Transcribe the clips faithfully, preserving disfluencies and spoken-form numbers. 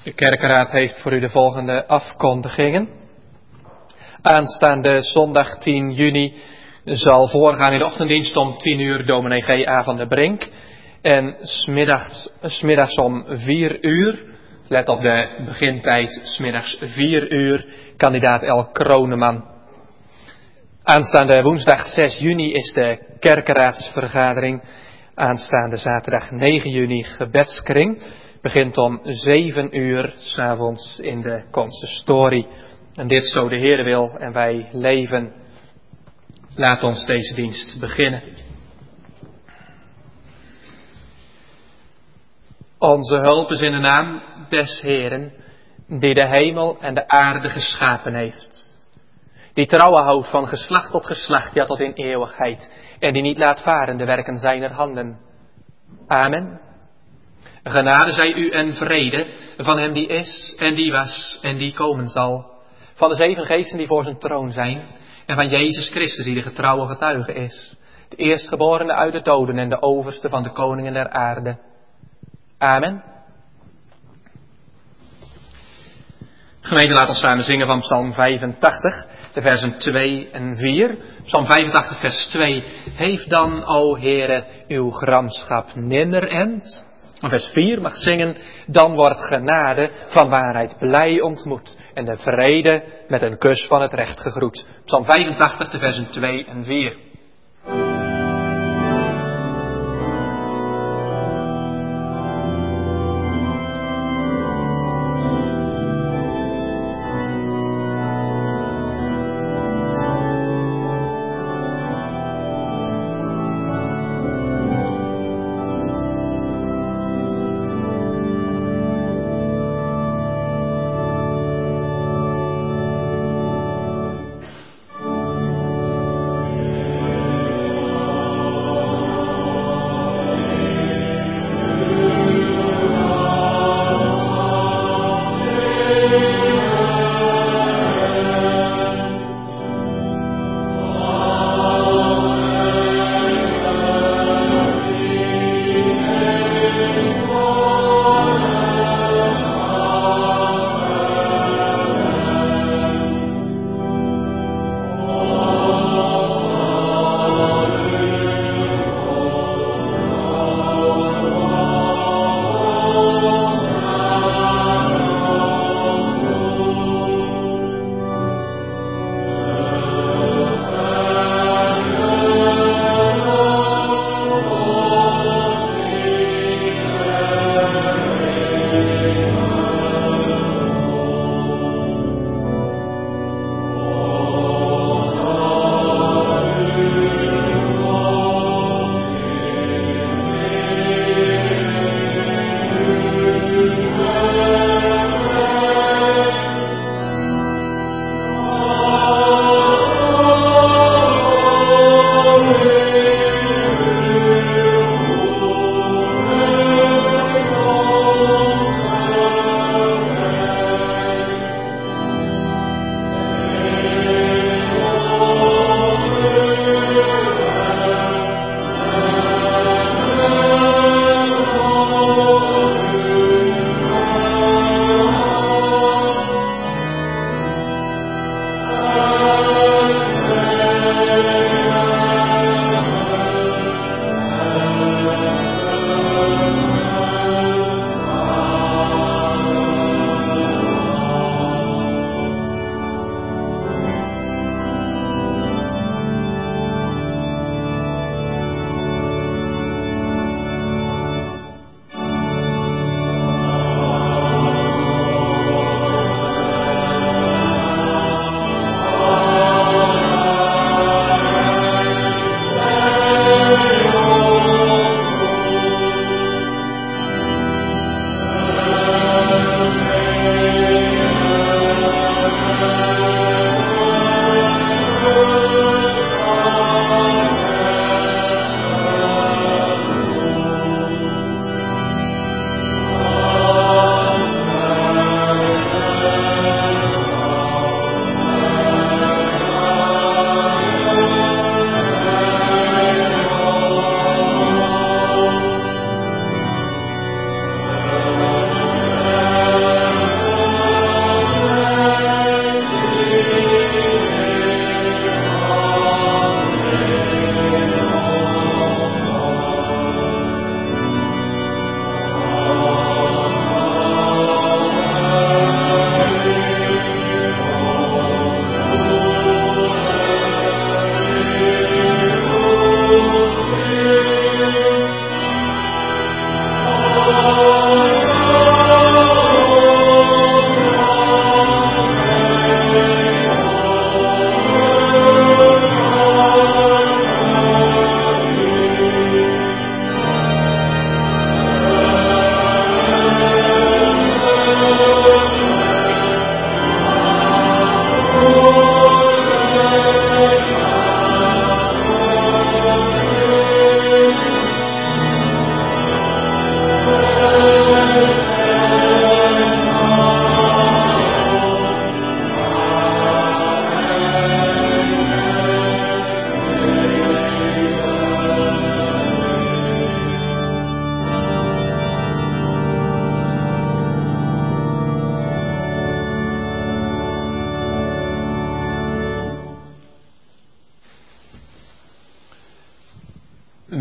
De kerkenraad heeft voor u de volgende afkondigingen. Aanstaande zondag tien juni zal voorgaan in de ochtenddienst om tien uur dominee G. A. van der Brink. En smiddags, smiddags om vier uur, let op de begintijd, smiddags vier uur, kandidaat El Kroneman. Aanstaande woensdag zes juni is de kerkenraadsvergadering. Aanstaande zaterdag negen juni gebedskring. Begint om zeven uur 's avonds in de consistorie. En dit zo de Heere wil en wij leven. Laat ons deze dienst beginnen. Onze hulp is in de naam des Heeren, die de hemel en de aarde geschapen heeft. Die trouwen houdt van geslacht tot geslacht, ja tot in eeuwigheid. En die niet laat varen de werken zijner handen. Amen. Genade zij u en vrede van hem die is en die was en die komen zal. Van de zeven geesten die voor zijn troon zijn. En van Jezus Christus die de getrouwe getuige is. De eerstgeborene uit de doden en de overste van de koningen der aarde. Amen. Gemeente, laat ons samen zingen van Psalm vijfentachtig, de versen twee en vier. Psalm vijfentachtig, vers twee. Heeft dan, o Heere, uw gramschap nimmer end? En vers vier mag zingen. Dan wordt genade van waarheid blij ontmoet. En de vrede met een kus van het recht gegroet. Psalm vijfentachtig, de versen twee en vier.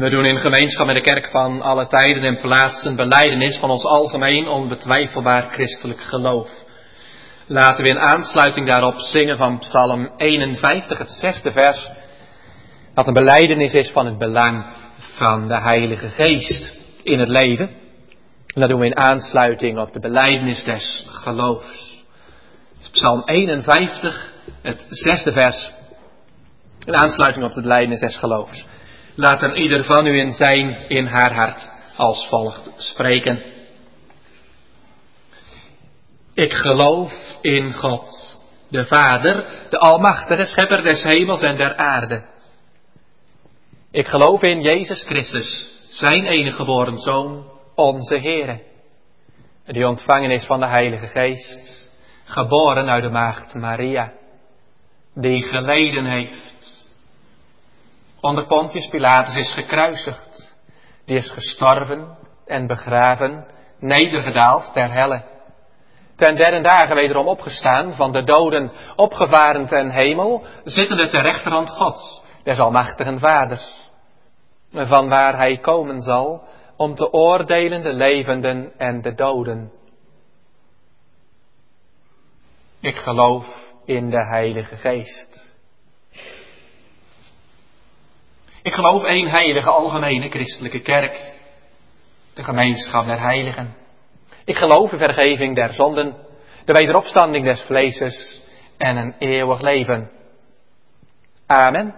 We doen in gemeenschap met de kerk van alle tijden en plaatsen belijdenis van ons algemeen onbetwijfelbaar christelijk geloof. Laten we in aansluiting daarop zingen van Psalm eenenvijftig, het zesde vers, dat een belijdenis is van het belang van de Heilige Geest in het leven. En dat doen we in aansluiting op de belijdenis des geloofs. Psalm eenenvijftig, het zesde vers, in aansluiting op de belijdenis des geloofs. Laat er ieder van u in zijn, in haar hart, als volgt spreken. Ik geloof in God, de Vader, de almachtige schepper des hemels en der aarde. Ik geloof in Jezus Christus, zijn enige geboren Zoon, onze Heere, die ontvangen is van de Heilige Geest, geboren uit de maagd Maria, die geleden heeft, onder Pontius Pilatus is gekruisigd, die is gestorven en begraven, nedergedaald ter helle. Ten derde dagen wederom opgestaan, van de doden opgevaren ten hemel, zittende ter rechterhand Gods, des almachtigen Vaders, van waar hij komen zal om te oordelen de levenden en de doden. Ik geloof in de Heilige Geest. Ik geloof één heilige algemene christelijke kerk, de gemeenschap der heiligen. Ik geloof in vergeving der zonden, de wederopstanding des vleeses en een eeuwig leven. Amen.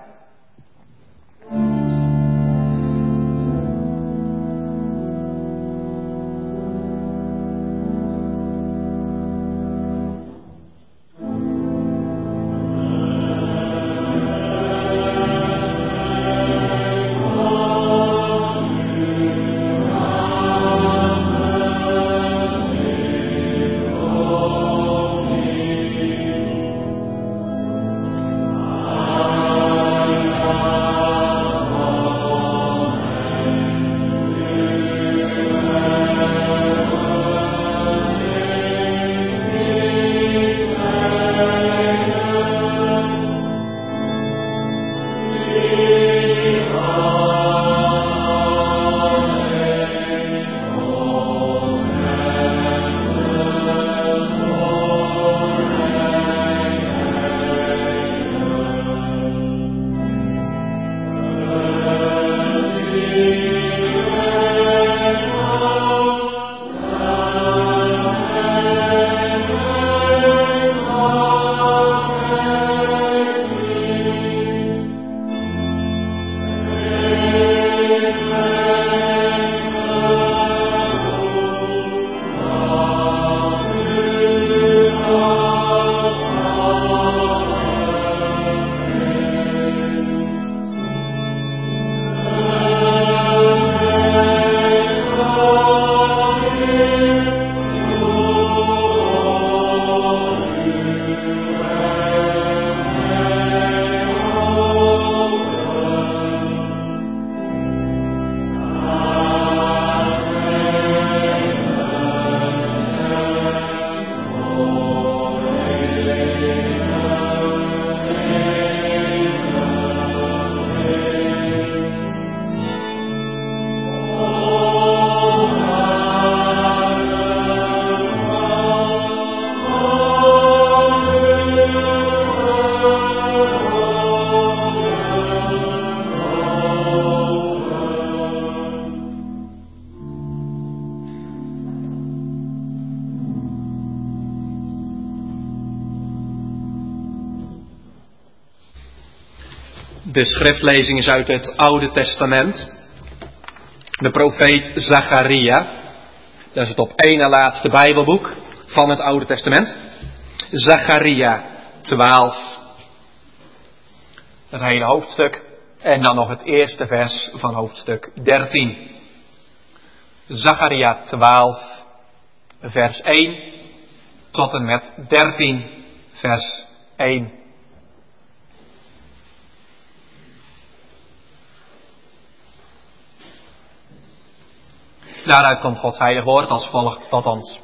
De schriftlezing is uit het Oude Testament. De profeet Zacharia. Dat is het op één na laatste Bijbelboek van het Oude Testament. Zacharia twaalf. Het hele hoofdstuk. En dan nog het eerste vers van hoofdstuk dertien. Zacharia twaalf, vers één tot en met dertien, vers één. Daaruit komt Gods heilig woord als volgt tot ons.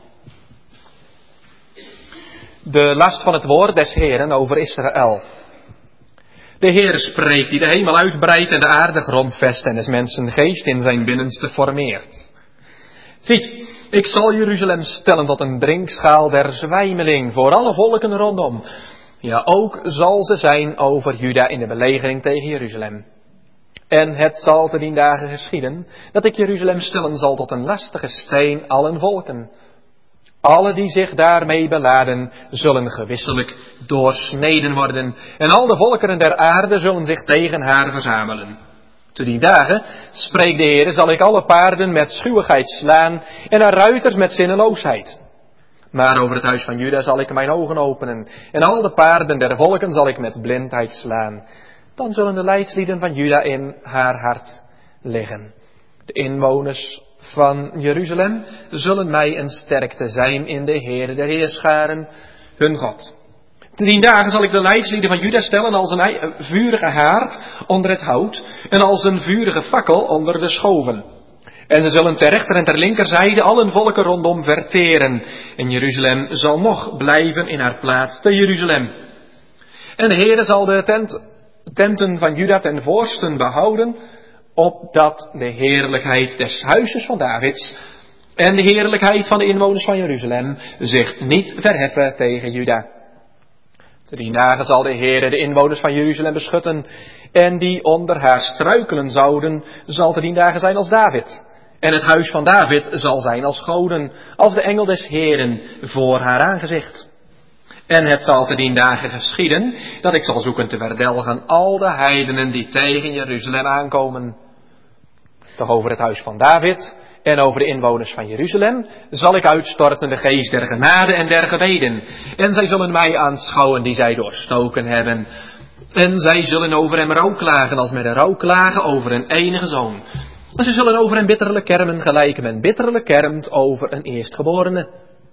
De last van het woord des Heeren over Israël. De Heer spreekt die de hemel uitbreidt en de aarde grondvest en des mensen geest in zijn binnenste formeert. Ziet, ik zal Jeruzalem stellen tot een drinkschaal der zwijmeling voor alle volken rondom. Ja, ook zal ze zijn over Juda in de belegering tegen Jeruzalem. En het zal te dien dagen geschieden, dat ik Jeruzalem stellen zal tot een lastige steen allen volken. Alle die zich daarmee beladen, zullen gewisselijk doorsneden worden. En al de volkeren der aarde zullen zich tegen haar verzamelen. Te die dagen, spreekt de Heer, zal ik alle paarden met schuwigheid slaan en haar ruiters met zinneloosheid. Maar over het huis van Juda zal ik mijn ogen openen en al de paarden der volken zal ik met blindheid slaan. Dan zullen de leidslieden van Juda in haar hart liggen. De inwoners van Jeruzalem zullen mij een sterkte zijn in de Heere der Heerscharen, hun God. Te dien dagen zal ik de leidslieden van Juda stellen als een vurige haard onder het hout en als een vurige fakkel onder de schoven. En ze zullen ter rechter en ter linkerzijde allen volken rondom verteren. En Jeruzalem zal nog blijven in haar plaats te Jeruzalem. En de Heere zal de tent, tenten van Juda ten voorsten behouden, opdat de heerlijkheid des huizes van Davids en de heerlijkheid van de inwoners van Jeruzalem zich niet verheffen tegen Juda. Te dien dagen zal de Heere de inwoners van Jeruzalem beschutten en die onder haar struikelen zouden, zal te dien dagen zijn als David. En het huis van David zal zijn als goden, als de engel des Heeren voor haar aangezicht. En het zal te dien dagen geschieden, dat ik zal zoeken te verdelgen al de heidenen die tegen Jeruzalem aankomen. Doch over het huis van David en over de inwoners van Jeruzalem zal ik uitstorten de geest der genade en der gebeden. En zij zullen mij aanschouwen die zij doorstoken hebben. En zij zullen over hem rouwklagen als met een rouwklagen over een enige zoon. En ze zullen over hem bitterlijk kermen gelijk men bitterlijk kermt over een eerstgeborene.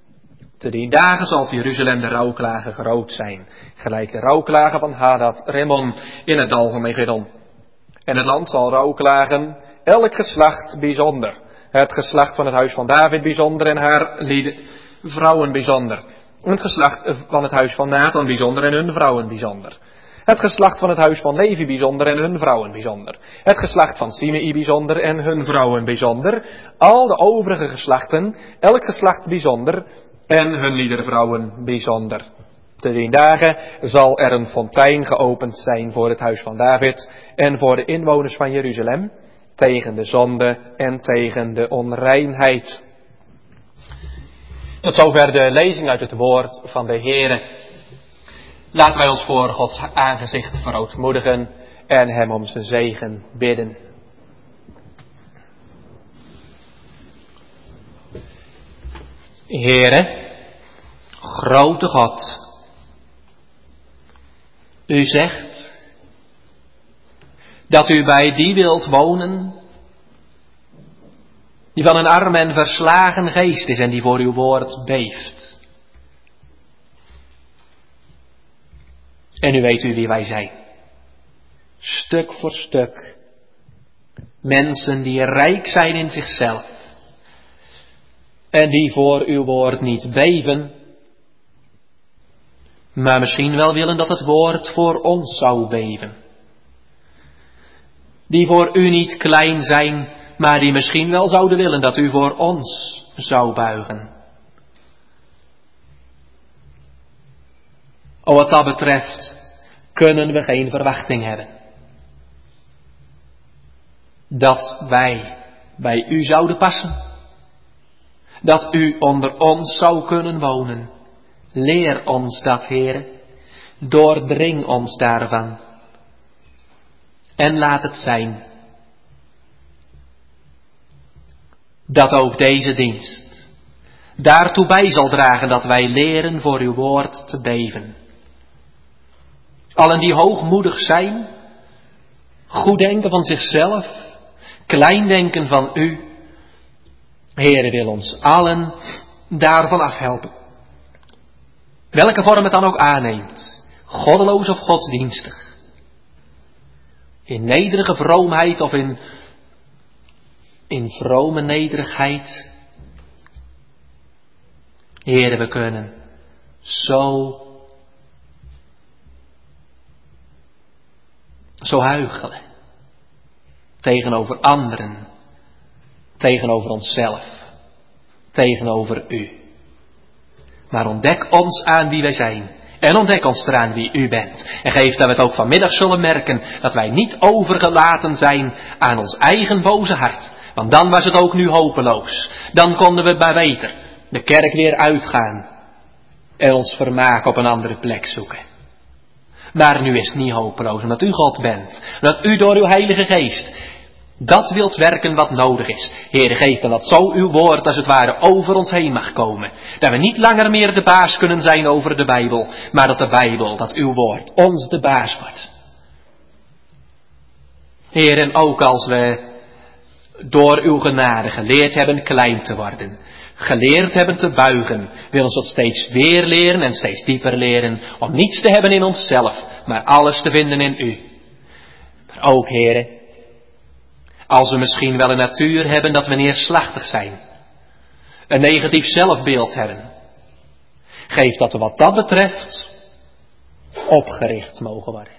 Te dien dagen zal te Jeruzalem de rouwklagen groot zijn, gelijk de rouwklagen van Hadad Remon in het dal van Megidon. En het land zal rouwklagen, elk geslacht bijzonder. Het geslacht van het huis van David bijzonder en haar lieden, vrouwen bijzonder. Het geslacht van het huis van Nathan bijzonder en hun vrouwen bijzonder. Het geslacht van het huis van Levi bijzonder en hun vrouwen bijzonder. Het geslacht van Simei bijzonder en hun vrouwen bijzonder. Al de overige geslachten, elk geslacht bijzonder en hun liedervrouwen bijzonder. Te dien dagen zal er een fontein geopend zijn voor het huis van David en voor de inwoners van Jeruzalem, tegen de zonde en tegen de onreinheid. Tot zover de lezing uit het woord van de Heere. Laten wij ons voor Gods aangezicht verootmoedigen en hem om zijn zegen bidden. Heere, grote God, u zegt dat u bij die wilt wonen die van een arm en verslagen geest is en die voor uw woord beeft. En nu weet u wie wij zijn. Stuk voor stuk. Mensen die rijk zijn in zichzelf. En die voor uw woord niet beven. Maar misschien wel willen dat het woord voor ons zou beven. Die voor u niet klein zijn, maar die misschien wel zouden willen dat u voor ons zou buigen. O, wat dat betreft kunnen we geen verwachting hebben. Dat wij bij u zouden passen. Dat u onder ons zou kunnen wonen. Leer ons dat, Heere. Doordring ons daarvan. En laat het zijn dat ook deze dienst daartoe bij zal dragen dat wij leren voor uw woord te beven. Allen die hoogmoedig zijn, goed denken van zichzelf, klein denken van u, Heere, wil ons allen daarvan afhelpen. Welke vorm het dan ook aanneemt, goddeloos of godsdienstig. In nederige vroomheid of in, in vrome nederigheid. Heere, we kunnen zo zo huichelen. Tegenover anderen. Tegenover onszelf. Tegenover u. Maar ontdek ons aan wie wij zijn. En ontdek ons eraan wie u bent. En geef dat we het ook vanmiddag zullen merken dat wij niet overgelaten zijn aan ons eigen boze hart. Want dan was het ook nu hopeloos. Dan konden we maar beter de kerk weer uitgaan. En ons vermaak op een andere plek zoeken. Maar nu is het niet hopeloos, omdat u God bent. Dat u door uw Heilige Geest dat wilt werken wat nodig is. Heere, geef dan dat zo uw woord als het ware over ons heen mag komen. Dat we niet langer meer de baas kunnen zijn over de Bijbel. Maar dat de Bijbel, dat uw woord, ons de baas wordt. Heer, en ook als we door uw genade geleerd hebben klein te worden. Geleerd hebben te buigen. Wil ons dat steeds weer leren en steeds dieper leren. Om niets te hebben in onszelf, maar alles te vinden in u. Maar ook, Heere, als we misschien wel een natuur hebben dat we neerslachtig zijn. Een negatief zelfbeeld hebben. Geef dat we wat dat betreft opgericht mogen worden.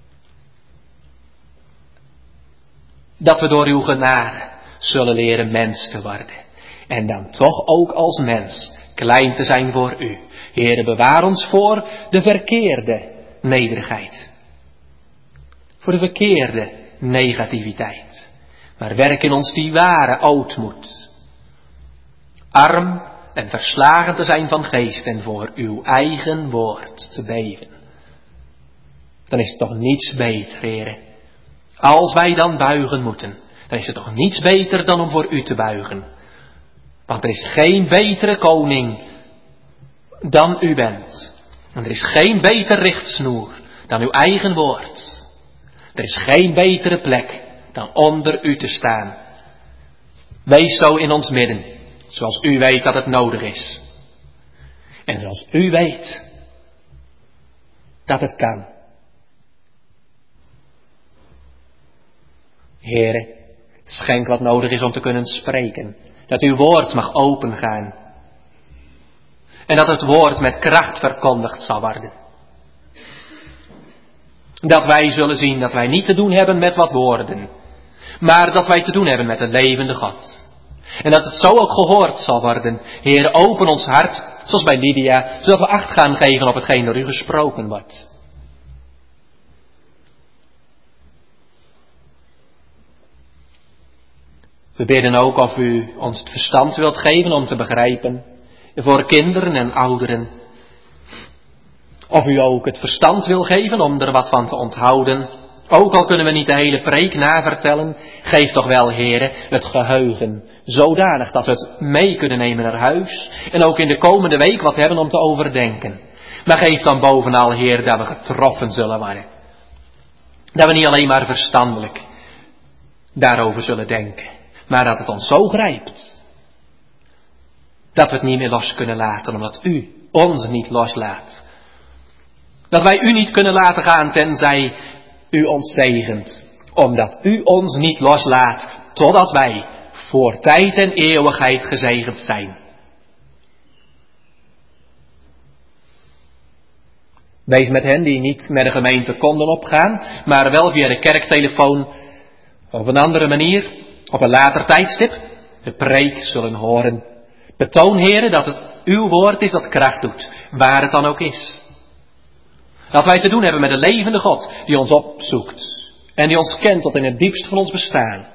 Dat we door uw genade zullen leren mens te worden. En dan toch ook als mens klein te zijn voor u. Heere, bewaar ons voor de verkeerde nederigheid. Voor de verkeerde negativiteit. Maar werk in ons die ware ootmoed. Arm en verslagen te zijn van geest en voor uw eigen woord te beven. Dan is het toch niets beter, Heere. Als wij dan buigen moeten, dan is het toch niets beter dan om voor u te buigen. Want er is geen betere koning dan u bent. En er is geen beter richtsnoer dan uw eigen woord. Er is geen betere plek dan onder u te staan. Wees zo in ons midden, zoals u weet dat het nodig is. En zoals u weet dat het kan. Heere, schenk wat nodig is om te kunnen spreken. Dat uw woord mag opengaan. En dat het woord met kracht verkondigd zal worden. Dat wij zullen zien dat wij niet te doen hebben met wat woorden. Maar dat wij te doen hebben met de levende God. En dat het zo ook gehoord zal worden. Heer, open ons hart, zoals bij Lydia, zodat we acht gaan geven op hetgeen door u gesproken wordt. We bidden ook of u ons het verstand wilt geven om te begrijpen. Voor kinderen en ouderen. Of u ook het verstand wil geven om er wat van te onthouden. Ook al kunnen we niet de hele preek navertellen. Geef toch wel, Heere, het geheugen. Zodanig dat we het mee kunnen nemen naar huis. En ook in de komende week wat hebben om te overdenken. Maar geef dan bovenal, Heer, dat we getroffen zullen worden. Dat we niet alleen maar verstandelijk daarover zullen denken. Maar dat het ons zo grijpt. Dat we het niet meer los kunnen laten, omdat u ons niet loslaat. Dat wij u niet kunnen laten gaan, tenzij u ons zegent. Omdat u ons niet loslaat, totdat wij voor tijd en eeuwigheid gezegend zijn. Wees met hen die niet met de gemeente konden opgaan, maar wel via de kerktelefoon of op een andere manier, op een later tijdstip, de preek zullen horen. Betoon, Heere, dat het uw woord is dat kracht doet, waar het dan ook is. Dat wij te doen hebben met de levende God, die ons opzoekt en die ons kent tot in het diepst van ons bestaan.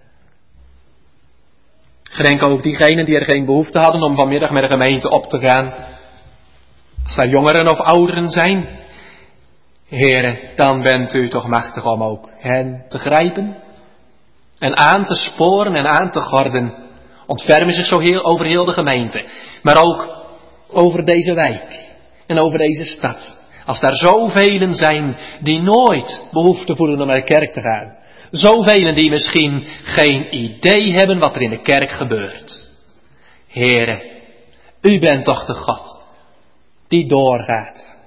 Gedenk ook diegenen die er geen behoefte hadden om vanmiddag met de gemeente op te gaan. Als daar jongeren of ouderen zijn, Heere, dan bent u toch machtig om ook hen te grijpen en aan te sporen en aan te gorden. Ontfermen zich zo heel over heel de gemeente, maar ook over deze wijk en over deze stad. Als daar zoveel zijn die nooit behoefte voelen om naar de kerk te gaan. Zoveel die misschien geen idee hebben wat er in de kerk gebeurt. Heere, u bent toch de God die doorgaat.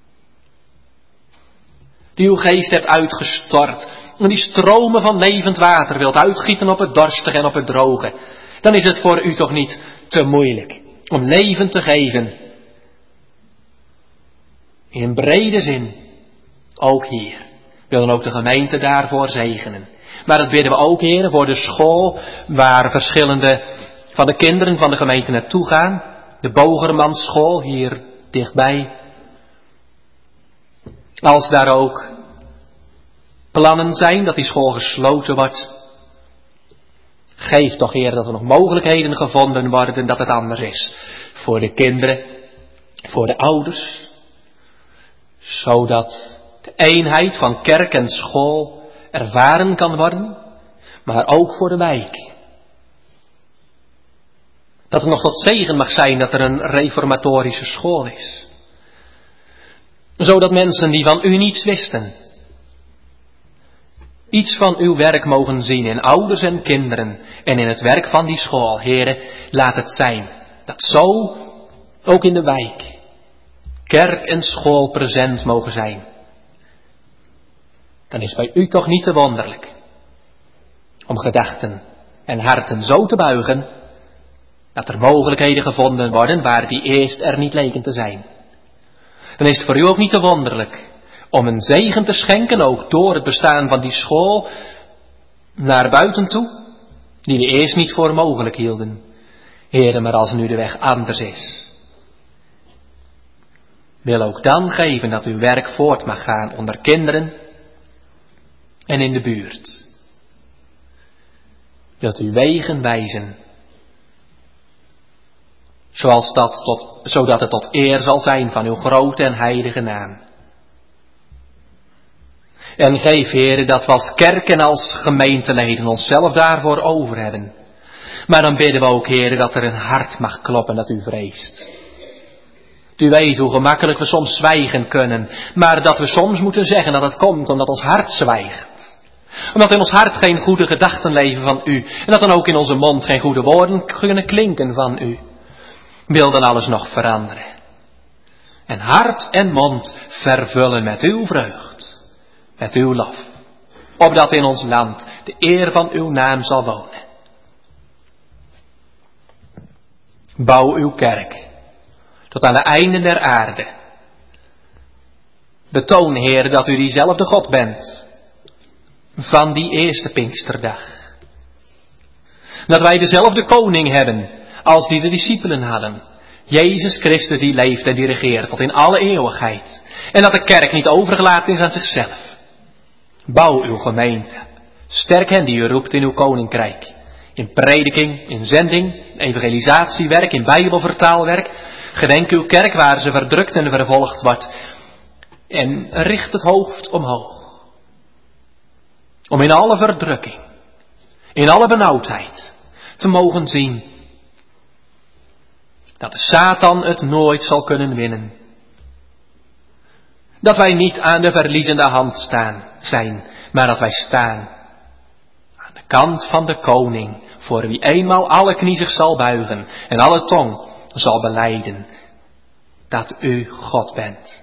Die uw geest hebt uitgestort. En die stromen van levend water wilt uitgieten op het dorstige en op het droge. Dan is het voor u toch niet te moeilijk om leven te geven. In brede zin, ook hier. We willen ook de gemeente daarvoor zegenen. Maar dat bidden we ook, Heer, voor de school waar verschillende van de kinderen van de gemeente naartoe gaan. De Bogermansschool hier dichtbij. Als daar ook plannen zijn dat die school gesloten wordt. Geef toch, Heer, dat er nog mogelijkheden gevonden worden dat het anders is. Voor de kinderen, voor de ouders. Zodat de eenheid van kerk en school ervaren kan worden. Maar ook voor de wijk. Dat het nog tot zegen mag zijn dat er een reformatorische school is. Zodat mensen die van u niets wisten, iets van uw werk mogen zien in ouders en kinderen en in het werk van die school. Here, laat het zijn dat zo ook in de wijk kerk en school present mogen zijn. Dan is bij u toch niet te wonderlijk om gedachten en harten zo te buigen dat er mogelijkheden gevonden worden waar die eerst er niet leken te zijn. Dan is het voor u ook niet te wonderlijk om een zegen te schenken, ook door het bestaan van die school, naar buiten toe, die we eerst niet voor mogelijk hielden. Heere, maar als nu de weg anders is, wil ook dan geven dat uw werk voort mag gaan onder kinderen en in de buurt. Wilt u wegen wijzen, zoals dat tot, zodat het tot eer zal zijn van uw grote en heilige naam. En geef, Heere, dat we als kerk en als gemeenteleden onszelf daarvoor over hebben. Maar dan bidden we ook, Heere, dat er een hart mag kloppen dat u vreest. U weet hoe gemakkelijk we soms zwijgen kunnen, maar dat we soms moeten zeggen dat het komt omdat ons hart zwijgt. Omdat in ons hart geen goede gedachten leven van u. En dat dan ook in onze mond geen goede woorden kunnen klinken van u. Wil dan alles nog veranderen. En hart en mond vervullen met uw vreugd. Met uw lof. Opdat in ons land de eer van uw naam zal wonen. Bouw uw kerk tot aan de einden der aarde. Betoon, Heer, dat u diezelfde God bent van die eerste Pinksterdag. Dat wij dezelfde koning hebben als die de discipelen hadden. Jezus Christus die leeft en die regeert tot in alle eeuwigheid. En dat de kerk niet overgelaten is aan zichzelf. Bouw uw gemeente. Sterk hen die u roept in uw koninkrijk. In prediking, in zending, in evangelisatiewerk, in bijbelvertaalwerk. Gedenk uw kerk waar ze verdrukt en vervolgd wordt. En richt het hoofd omhoog. Om in alle verdrukking, in alle benauwdheid, te mogen zien dat de Satan het nooit zal kunnen winnen. Dat wij niet aan de verliezende hand staan, zijn, maar dat wij staan aan de kant van de koning, voor wie eenmaal alle knie zich zal buigen en alle tong zal belijden dat u God bent.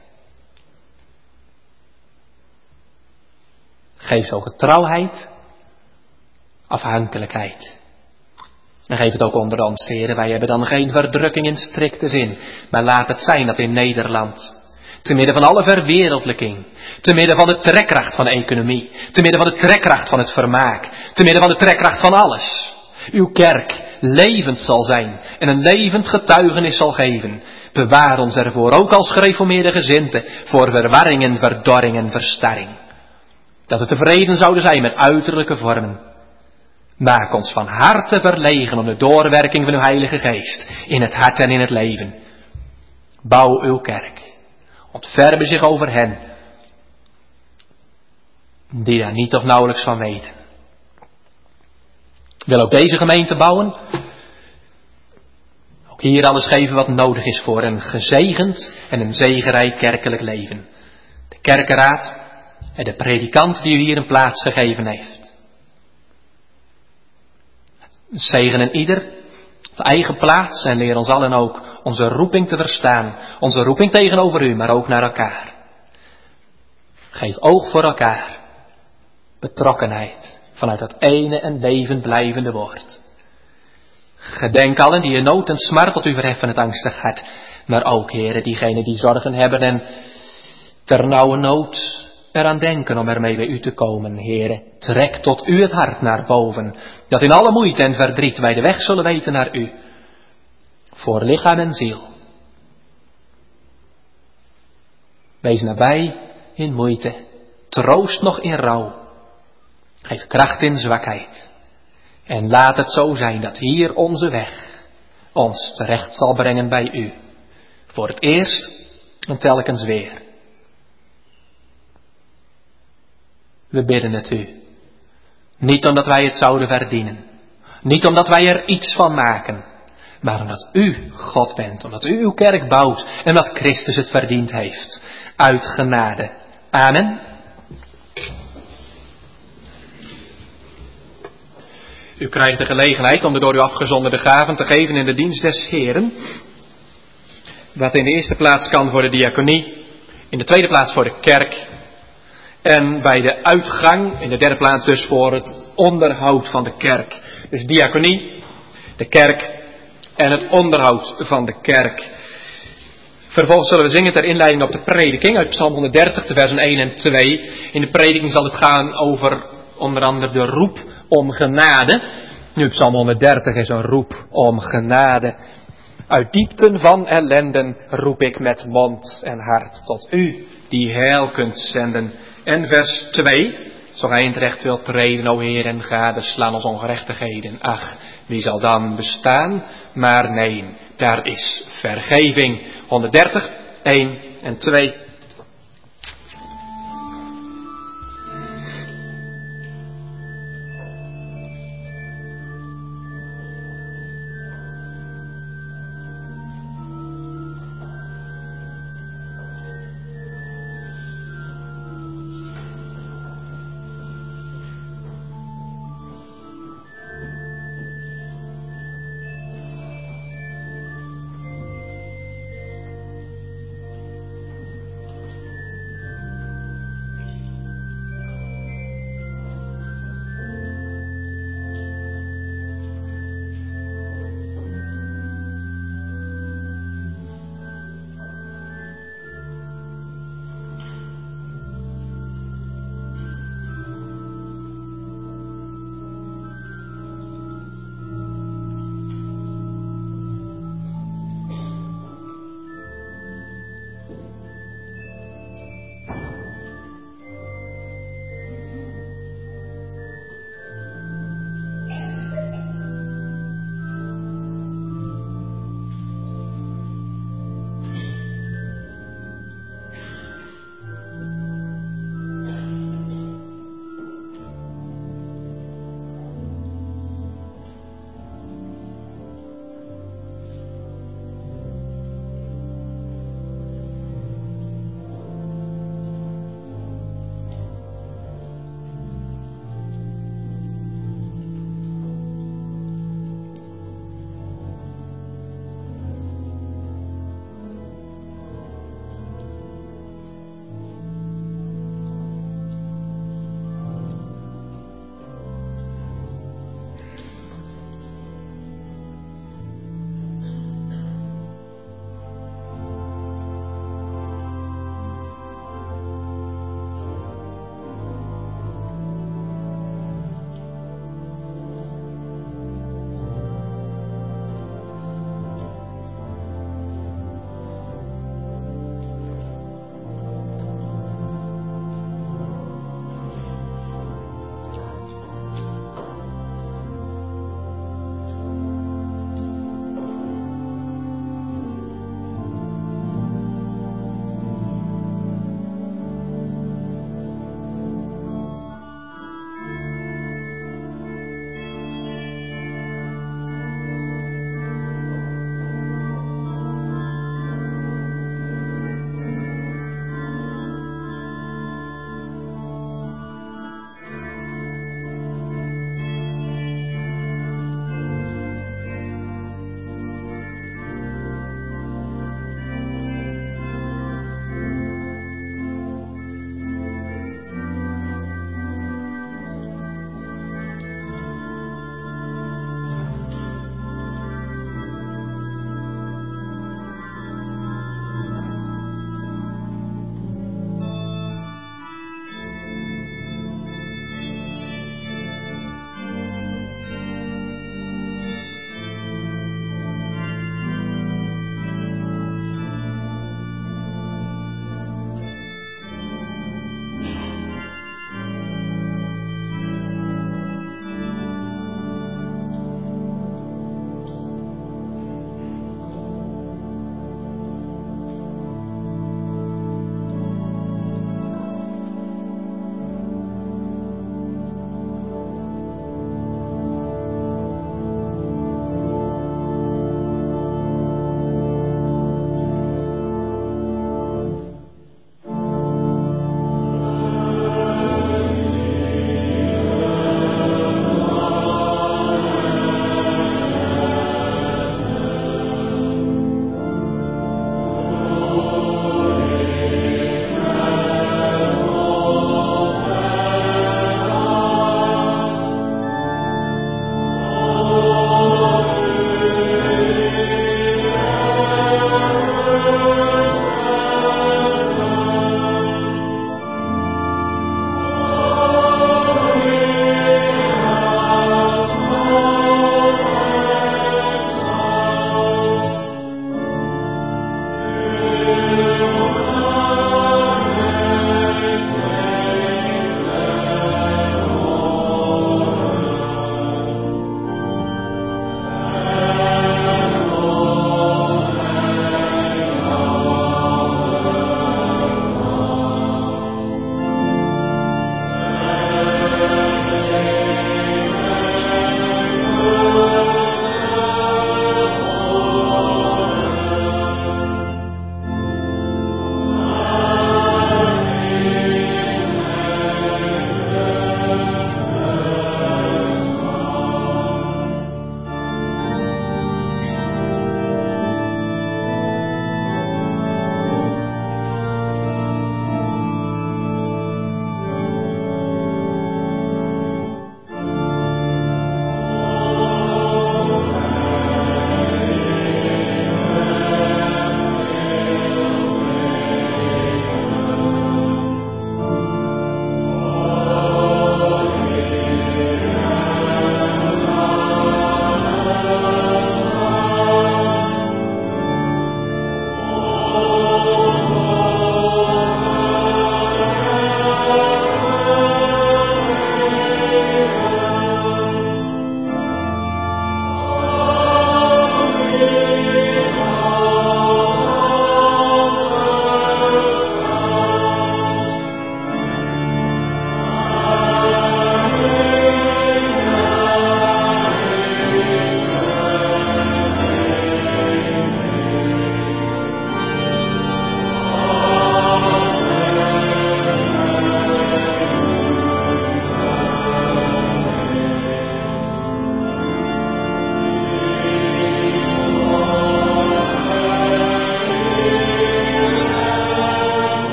Geef zo getrouwheid, afhankelijkheid. En geef het ook onder ons, heren. Wij hebben dan geen verdrukking in strikte zin. Maar laat het zijn dat in Nederland, te midden van alle verwereldlijking, te midden van de trekkracht van de economie, te midden van de trekkracht van het vermaak, te midden van de trekkracht van alles, uw kerk levend zal zijn en een levend getuigenis zal geven. Bewaar ons ervoor, ook als gereformeerde gezinten, voor verwarring en verdorring en verstarring. Dat we tevreden zouden zijn met uiterlijke vormen. Maak ons van harte verlegen om de doorwerking van uw Heilige Geest in het hart en in het leven. Bouw uw kerk. Ontferm zich over hen die daar niet of nauwelijks van weten. Wil ook deze gemeente bouwen. Ook hier alles geven wat nodig is voor een gezegend en een zegenrijk kerkelijk leven. De kerkenraad en de predikant die u hier een plaats gegeven heeft. Zegenen ieder op de eigen plaats en leer ons allen ook onze roeping te verstaan. Onze roeping tegenover u, maar ook naar elkaar. Geef oog voor elkaar. Betrokkenheid vanuit dat ene en levend blijvende woord. Gedenk allen die in nood en smart tot u verheffen het angstig hart. Maar ook, heren, diegenen die zorgen hebben en ter nauwe nood eraan denken om ermee bij u te komen, Heere. Trek tot u het hart naar boven, dat in alle moeite en verdriet wij de weg zullen weten naar u. Voor lichaam en ziel. Wees nabij in moeite, troost nog in rouw. Geef kracht in zwakheid. En laat het zo zijn dat hier onze weg ons terecht zal brengen bij u. Voor het eerst en telkens weer. We bidden het u. Niet omdat wij het zouden verdienen. Niet omdat wij er iets van maken. Maar omdat u God bent. Omdat u uw kerk bouwt. En dat Christus het verdiend heeft. Uit genade. Amen. U krijgt de gelegenheid om de door u afgezonderde gaven te geven in de dienst des Heeren. Wat in de eerste plaats kan voor de diaconie. In de tweede plaats voor de kerk. En bij de uitgang, in de derde plaats dus voor het onderhoud van de kerk. Dus diaconie, de kerk en het onderhoud van de kerk. Vervolgens zullen we zingen ter inleiding op de prediking uit Psalm honderddertig, de versen één en twee. In de prediking zal het gaan over onder andere de roep om genade. Nu, Psalm honderddertig is een roep om genade. Uit diepten van ellenden roep ik met mond en hart tot u, die heil kunt zenden. En vers twee. Zo gij in het recht wilt treden, o Heer, en gadeslaan ons ongerechtigheden. Ach, wie zal dan bestaan? Maar nee, daar is vergeving. honderddertig, één en twee.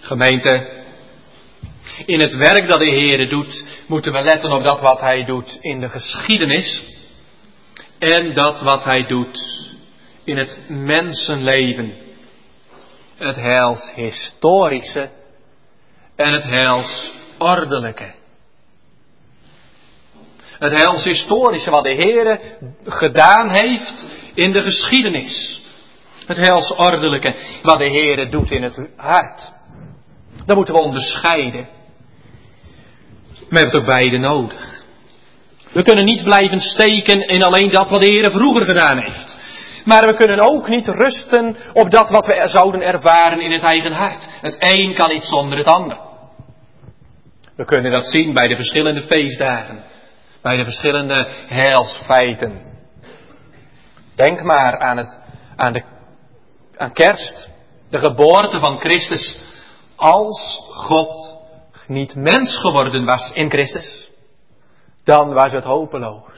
Gemeente, in het werk dat de Heere doet, moeten we letten op dat wat Hij doet in de geschiedenis en dat wat Hij doet in het mensenleven. Het heilshistorische en het heilsordelijke. Het heilshistorische wat de Heere gedaan heeft in de geschiedenis. Het heilsordelijke wat de Heere doet in het hart. Dat moeten we onderscheiden. We hebben het ook beide nodig. We kunnen niet blijven steken in alleen dat wat de Heere vroeger gedaan heeft. Maar we kunnen ook niet rusten op dat wat we zouden ervaren in het eigen hart. Het een kan niet zonder het ander. We kunnen dat zien bij de verschillende feestdagen. Bij de verschillende heilsfeiten. Denk maar aan, het, aan, de, aan kerst. De geboorte van Christus. Als God niet mens geworden was in Christus, dan was het hopeloos.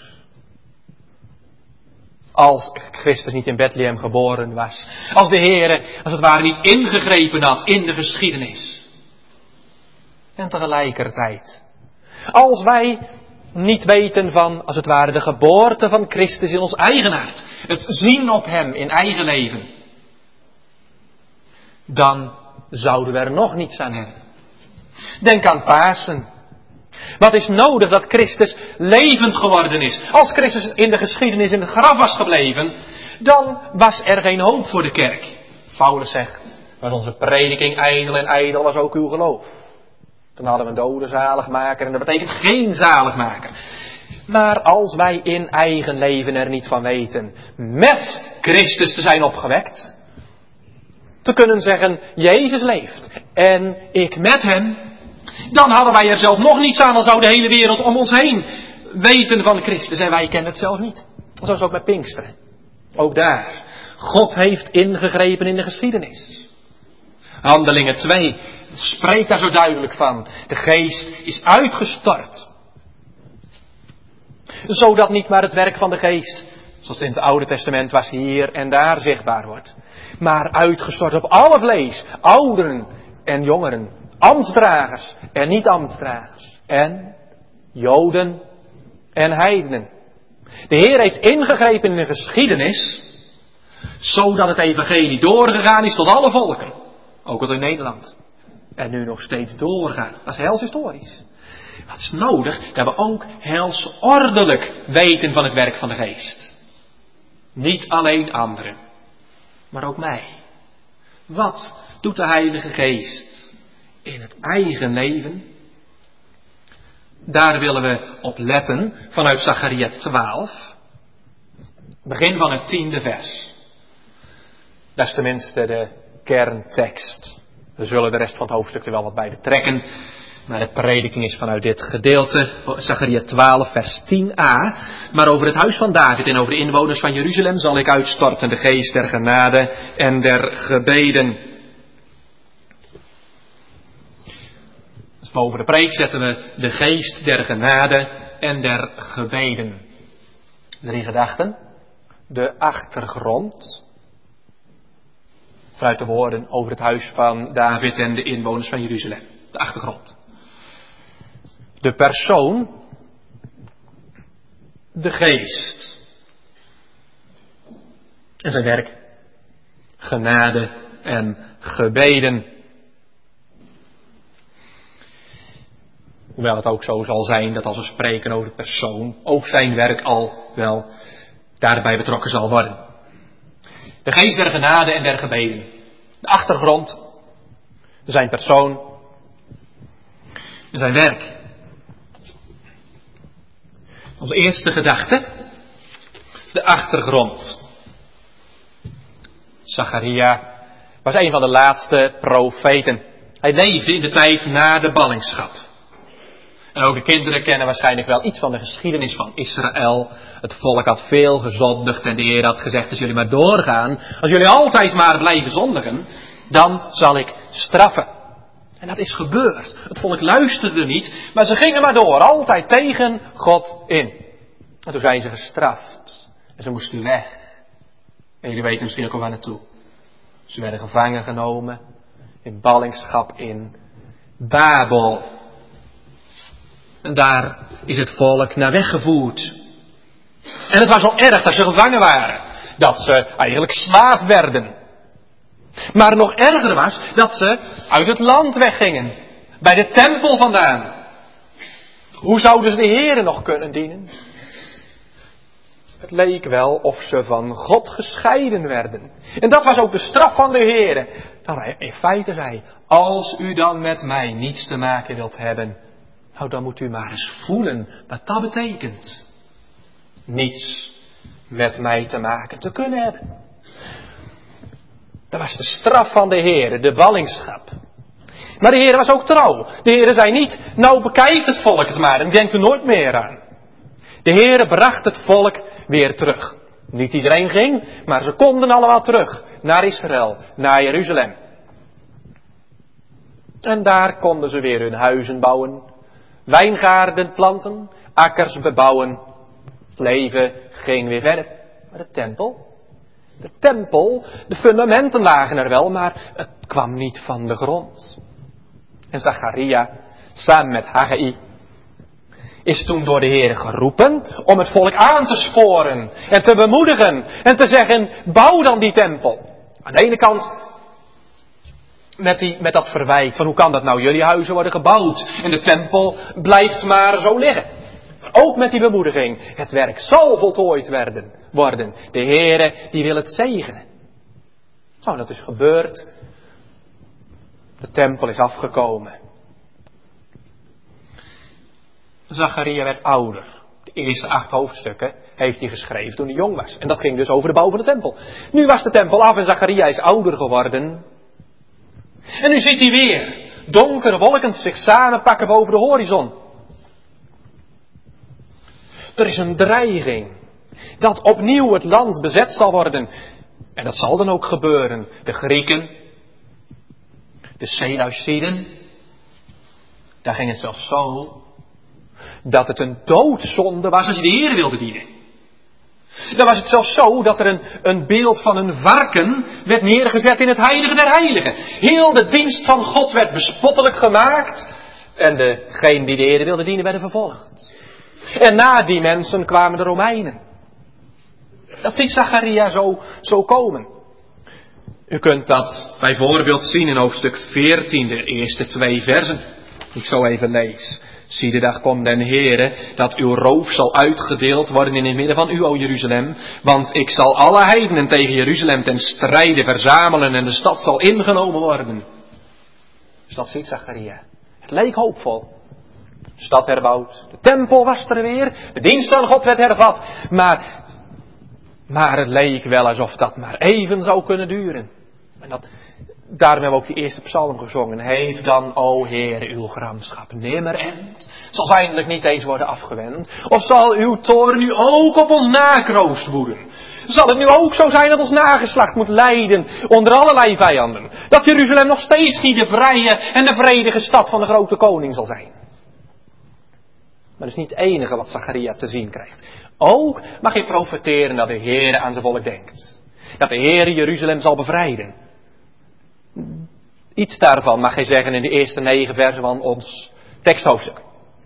Als Christus niet in Bethlehem geboren was. Als de Heere, als het ware, niet ingegrepen had in de geschiedenis. En tegelijkertijd, als wij niet weten van, als het ware, de geboorte van Christus in ons eigen hart. Het zien op Hem in eigen leven. Dan zouden we er nog niets aan hebben. Denk aan Pasen. Wat is nodig dat Christus levend geworden is? Als Christus in de geschiedenis in het graf was gebleven, dan was er geen hoop voor de kerk. Paulus zegt, was onze prediking ijdel en ijdel was ook uw geloof. Dan hadden we een dode zaligmaker en dat betekent geen zaligmaker. Maar als wij in eigen leven er niet van weten, met Christus te zijn opgewekt, te kunnen zeggen, Jezus leeft en ik met Hem, dan hadden wij er zelf nog niets aan, dan zou de hele wereld om ons heen weten van Christus en wij kennen het zelf niet. Zoals ook bij Pinksteren. Ook daar. God heeft ingegrepen in de geschiedenis. Handelingen twee spreekt daar zo duidelijk van. De geest is uitgestort. Zodat niet maar het werk van de geest, zoals in het Oude Testament was, hier en daar zichtbaar wordt. Maar uitgestort op alle vlees. Ouderen en jongeren. Ambtsdragers en niet-ambtsdragers. En Joden en heidenen. De Heer heeft ingegrepen in de geschiedenis, zodat het evangelie doorgegaan is tot alle volken. Ook al in Nederland. En nu nog steeds doorgaat. Dat is heilshistorisch. Wat is nodig? Dat we ook heilsordelijk weten van het werk van de geest. Niet alleen anderen, maar ook mij. Wat doet de Heilige Geest in het eigen leven? Daar willen we op letten vanuit Zacharia twaalf. Begin van het tiende vers. Dat is tenminste de kerntekst. We zullen de rest van het hoofdstuk er wel wat bij betrekken. Maar de prediking is vanuit dit gedeelte, Zacharia twaalf vers tien a. Maar over het huis van David en over de inwoners van Jeruzalem zal ik uitstorten de geest der genade en der gebeden. Dus boven de preek zetten we de geest der genade en der gebeden. Drie gedachten. De achtergrond. Vanuit de woorden over het huis van David en de inwoners van Jeruzalem. De achtergrond. De persoon. De geest. En zijn werk. Genade en gebeden. Hoewel het ook zo zal zijn dat als we spreken over de persoon, ook zijn werk al wel daarbij betrokken zal worden. De geest der genade en der gebeden. De achtergrond. Zijn persoon. En zijn werk. Onze eerste gedachte. De achtergrond. Zacharia was een van de laatste profeten. Hij leefde in de tijd na de ballingschap. En ook de kinderen kennen waarschijnlijk wel iets van de geschiedenis van Israël. Het volk had veel gezondigd en de Heer had gezegd, als jullie maar doorgaan, als jullie altijd maar blijven zondigen, dan zal ik straffen. En dat is gebeurd. Het volk luisterde niet, maar ze gingen maar door, altijd tegen God in. En toen zijn ze gestraft. En ze moesten weg. En jullie weten misschien ook al waar naartoe. Ze werden gevangen genomen in ballingschap in Babel. En daar is het volk naar weggevoerd. En het was al erg dat ze gevangen waren. Dat ze eigenlijk slaaf werden. Maar nog erger was dat ze uit het land weggingen. Bij de tempel vandaan. Hoe zouden ze de Heere nog kunnen dienen? Het leek wel of ze van God gescheiden werden. En dat was ook de straf van de Heere. Dat hij in feite zei, als u dan met mij niets te maken wilt hebben, nou dan moet u maar eens voelen wat dat betekent. Niets met mij te maken te kunnen hebben. Dat was de straf van de Heere, de ballingschap. Maar de Heere was ook trouw. De Heere zei niet, nou bekijkt het volk het maar en denkt er nooit meer aan. De Heere bracht het volk weer terug. Niet iedereen ging, maar ze konden allemaal terug naar Israël, naar Jeruzalem. En daar konden ze weer hun huizen bouwen, wijngaarden planten, akkers bebouwen. Het leven ging weer verder. Maar de tempel, de tempel, de fundamenten lagen er wel, maar het kwam niet van de grond. En Zacharia, samen met Haggai, is toen door de Heer geroepen om het volk aan te sporen en te bemoedigen en te zeggen, bouw dan die tempel. Aan de ene kant met, die, met dat verwijt van hoe kan dat nou, jullie huizen worden gebouwd en de tempel blijft maar zo liggen. Maar ook met die bemoediging, het werk zal voltooid werden, worden. De Heere die wil het zegenen. Nou, dat is gebeurd. De tempel is afgekomen. Zacharia werd ouder. De eerste acht hoofdstukken heeft hij geschreven toen hij jong was. En dat ging dus over de bouw van de tempel. Nu was de tempel af en Zacharia is ouder geworden. En nu ziet hij weer donkere wolken zich samenpakken boven de horizon. Er is een dreiging dat opnieuw het land bezet zal worden. En dat zal dan ook gebeuren. De Grieken, de Seleuciden, daar ging het zelfs zo dat het een doodzonde was als je de Heer wilde dienen. Dan was het zelfs zo dat er een, een beeld van een varken werd neergezet in het heilige der heiligen. Heel de dienst van God werd bespottelijk gemaakt. En degenen die de Heer wilden dienen werden vervolgd. En na die mensen kwamen de Romeinen. Dat ziet Zacharia zo, zo komen. U kunt dat bijvoorbeeld zien in hoofdstuk veertien, de eerste twee versen. Ik zo even lees. Zie de dag komt den Heere, dat uw roof zal uitgedeeld worden in het midden van u, o Jeruzalem. Want ik zal alle heidenen tegen Jeruzalem ten strijde verzamelen en de stad zal ingenomen worden. Dus dat ziet Zacharia. Het leek hoopvol. De stad herbouwd, de tempel was er weer, de dienst aan God werd hervat. Maar, maar het leek wel alsof dat maar even zou kunnen duren. En dat... Daarom hebben we ook die eerste psalm gezongen. Heeft dan, o Heer, uw gramschap nimmer end? Zal ze eindelijk niet eens worden afgewend? Of zal uw toorn nu ook op ons nakroost woeden? Zal het nu ook zo zijn dat ons nageslacht moet lijden onder allerlei vijanden? Dat Jeruzalem nog steeds niet de vrije en de vredige stad van de grote koning zal zijn? Maar dat is niet het enige wat Zacharia te zien krijgt. Ook mag hij profeteren dat de Heer aan zijn volk denkt. Dat de Heer Jeruzalem zal bevrijden. Iets daarvan mag hij zeggen in de eerste negen versen van ons teksthoofdstuk.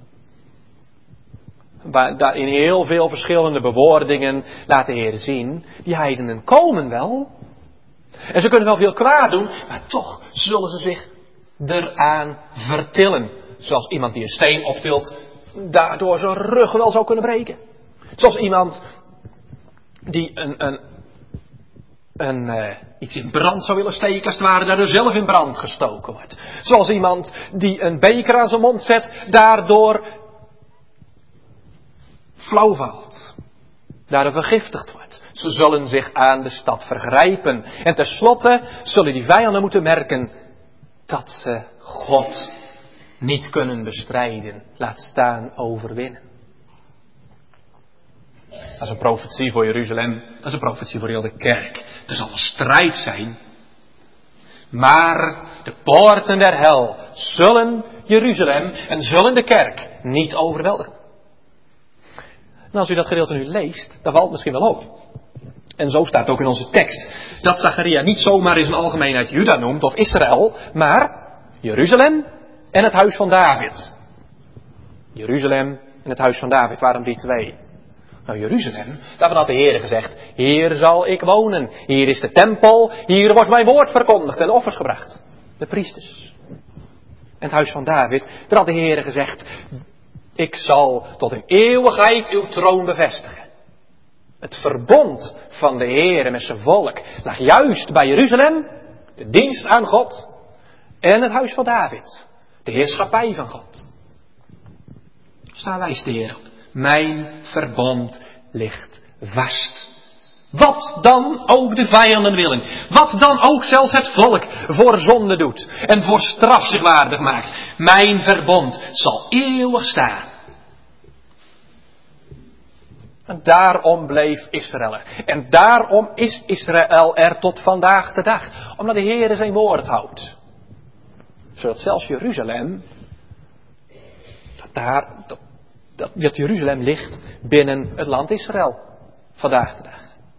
Waar daar in heel veel verschillende bewoordingen laat de Heer zien, die heidenen komen wel. En ze kunnen wel veel kwaad doen, maar toch zullen ze zich eraan vertillen. Zoals iemand die een steen optilt, daardoor zijn rug wel zou kunnen breken. Zoals iemand die een... een Een, uh, iets in brand zou willen steken, als het ware, daardoor zelf in brand gestoken wordt. Zoals iemand die een beker aan zijn mond zet, daardoor flauw valt. Daardoor vergiftigd wordt. Ze zullen zich aan de stad vergrijpen. En tenslotte zullen die vijanden moeten merken dat ze God niet kunnen bestrijden. Laat staan overwinnen. Dat is een profetie voor Jeruzalem. Dat is een profetie voor heel de kerk. Er zal een strijd zijn. Maar de poorten der hel zullen Jeruzalem en zullen de kerk niet overweldigen. En als u dat gedeelte nu leest, dan valt het misschien wel op. En zo staat ook in onze tekst dat Zacharia niet zomaar in zijn algemeenheid Juda noemt of Israël, maar Jeruzalem en het huis van David. Jeruzalem en het huis van David, waarom die twee? Nou, Jeruzalem, daarvan had de Heer gezegd, hier zal ik wonen. Hier is de tempel, hier wordt mijn woord verkondigd en offers gebracht. De priesters. En het huis van David, daar had de Heer gezegd, ik zal tot in eeuwigheid uw troon bevestigen. Het verbond van de Heer met zijn volk lag juist bij Jeruzalem, de dienst aan God en het huis van David, de heerschappij van God. Staan wijst de Heer op. Mijn verbond ligt vast. Wat dan ook de vijanden willen. Wat dan ook zelfs het volk voor zonde doet. En voor straf zich waardig maakt. Mijn verbond zal eeuwig staan. En daarom bleef Israël er. En daarom is Israël er tot vandaag de dag. Omdat de Heer zijn woord houdt. Zodat zelfs Jeruzalem. Dat daar... Dat, Dat, dat Jeruzalem ligt binnen het land Israël. Vandaag de dag.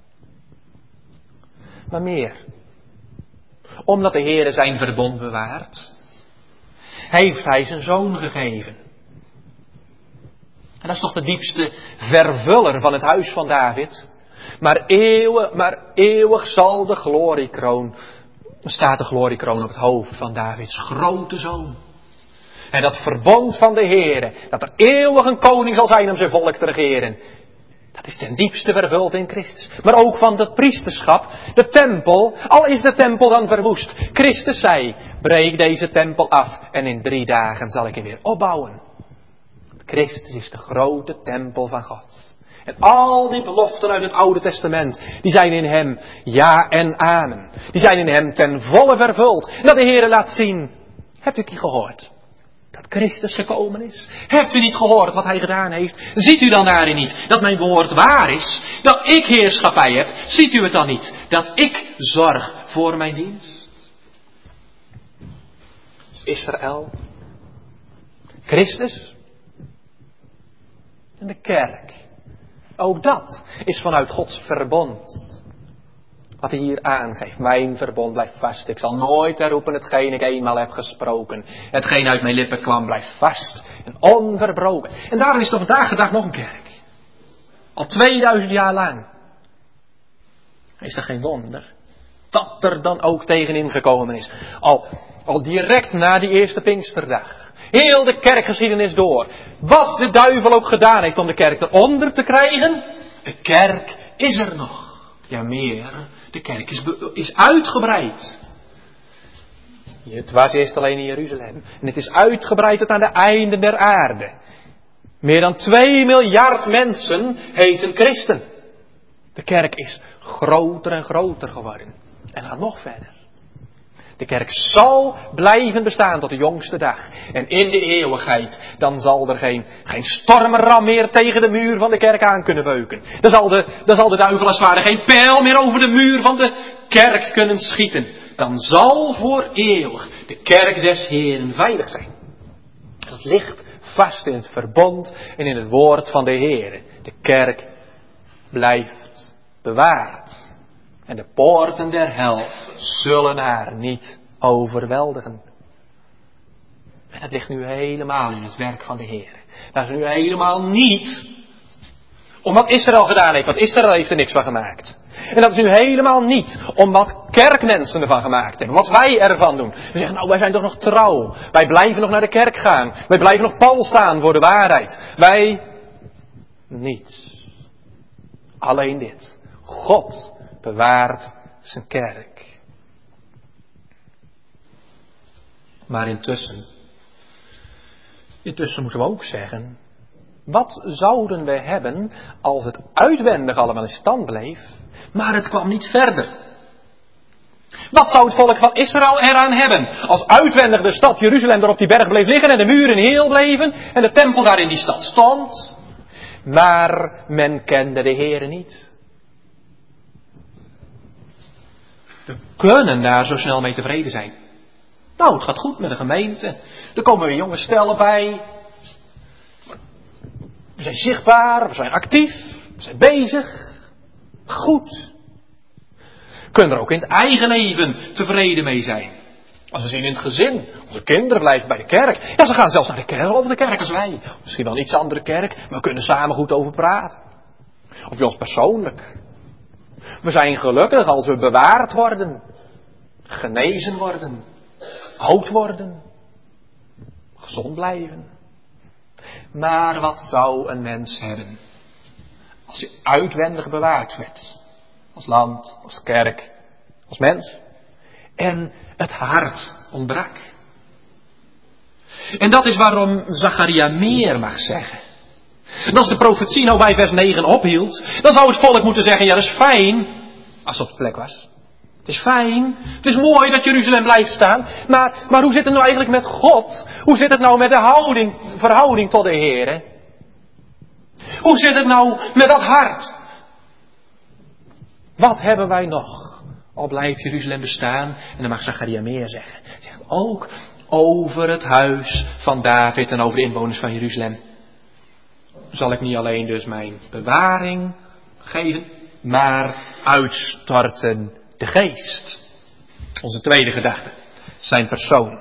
Maar meer. Omdat de Heere zijn verbond bewaart. Heeft hij zijn zoon gegeven. En dat is toch de diepste vervuller van het huis van David. Maar eeuwig, maar eeuwig zal de gloriekroon. Staat de gloriekroon op het hoofd van Davids grote zoon. En dat verbond van de Heere, dat er eeuwig een koning zal zijn om zijn volk te regeren. Dat is ten diepste vervuld in Christus. Maar ook van het priesterschap, de tempel, al is de tempel dan verwoest. Christus zei, breek deze tempel af en in drie dagen zal ik hem weer opbouwen. Christus is de grote tempel van God. En al die beloften uit het Oude Testament, die zijn in hem ja en amen. Die zijn in hem ten volle vervuld. En dat de Heere laat zien, hebt u het niet gehoord? Dat Christus gekomen is. Hebt u niet gehoord wat hij gedaan heeft? Ziet u dan daarin niet dat mijn woord waar is? Dat ik heerschappij heb? Ziet u het dan niet? Dat ik zorg voor mijn dienst? Israël. Christus. En de kerk. Ook dat is vanuit Gods verbond. Wat hij hier aangeeft. Mijn verbond blijft vast. Ik zal nooit herroepen hetgeen ik eenmaal heb gesproken. Hetgeen uit mijn lippen kwam blijft vast. En onverbroken. En daarom is er vandaag de dag nog een kerk. Al tweeduizend jaar lang. Is dat geen wonder? Dat er dan ook tegenin gekomen is. Al, al direct na die eerste Pinksterdag. Heel de kerkgeschiedenis door. Wat de duivel ook gedaan heeft om de kerk eronder te krijgen. De kerk is er nog. Ja, meer. De kerk is, is uitgebreid. Het was eerst alleen in Jeruzalem. En het is uitgebreid tot aan de einden der aarde. Meer dan twee miljard mensen heten christen. De kerk is groter en groter geworden. En gaat nog verder. De kerk zal blijven bestaan tot de jongste dag. En in de eeuwigheid, dan zal er geen, geen stormram meer tegen de muur van de kerk aan kunnen beuken. Dan zal de, dan zal de duivel als het ware geen pijl meer over de muur van de kerk kunnen schieten. Dan zal voor eeuwig de kerk des Heeren veilig zijn. Dat ligt vast in het verbond en in het woord van de Heere. De kerk blijft bewaard. En de poorten der hel zullen haar niet overweldigen. En dat ligt nu helemaal in het werk van de Heer. Dat is nu helemaal niet om wat Israël gedaan heeft. Want Israël heeft er niks van gemaakt. En dat is nu helemaal niet om wat kerkmensen ervan gemaakt hebben. Wat wij ervan doen. We zeggen, nou wij zijn toch nog trouw. Wij blijven nog naar de kerk gaan. Wij blijven nog pal staan voor de waarheid. Wij niets. Alleen dit. God bewaart zijn kerk. Maar intussen, intussen moeten we ook zeggen, wat zouden we hebben als het uitwendig allemaal in stand bleef, maar het kwam niet verder? Wat zou het volk van Israël eraan hebben als uitwendig de stad Jeruzalem er op die berg bleef liggen en de muren heel bleven en de tempel daar in die stad stond, maar men kende de Heere niet? We kunnen daar zo snel mee tevreden zijn. Nou, het gaat goed met de gemeente. Er komen weer jonge stellen bij. We zijn zichtbaar, we zijn actief, we zijn bezig. Goed. kunnen er ook in het eigen leven tevreden mee zijn. Als we zien in het gezin, onze kinderen blijven bij de kerk. Ja, ze gaan zelfs naar de kerk, over de kerk als wij. Misschien wel een iets andere kerk, maar we kunnen samen goed over praten. Of bij ons persoonlijk. We zijn gelukkig als we bewaard worden, genezen worden, oud worden, gezond blijven. Maar wat zou een mens hebben als hij uitwendig bewaard werd? Als land, als kerk, als mens. En het hart ontbrak. En dat is waarom Zacharia meer mag zeggen. En als de profetie nou bij vers negen ophield, dan zou het volk moeten zeggen, ja dat is fijn, als het op de plek was. Het is fijn, het is mooi dat Jeruzalem blijft staan, maar, maar hoe zit het nou eigenlijk met God? Hoe zit het nou met de houding, verhouding tot de Heer? Hoe zit het nou met dat hart? Wat hebben wij nog? Al blijft Jeruzalem bestaan, en dan mag Zacharia meer zeggen. Zeg ook over het huis van David en over de inwoners van Jeruzalem. Zal ik niet alleen dus mijn bewaring geven, maar uitstorten de geest. Onze tweede gedachte, zijn persoon.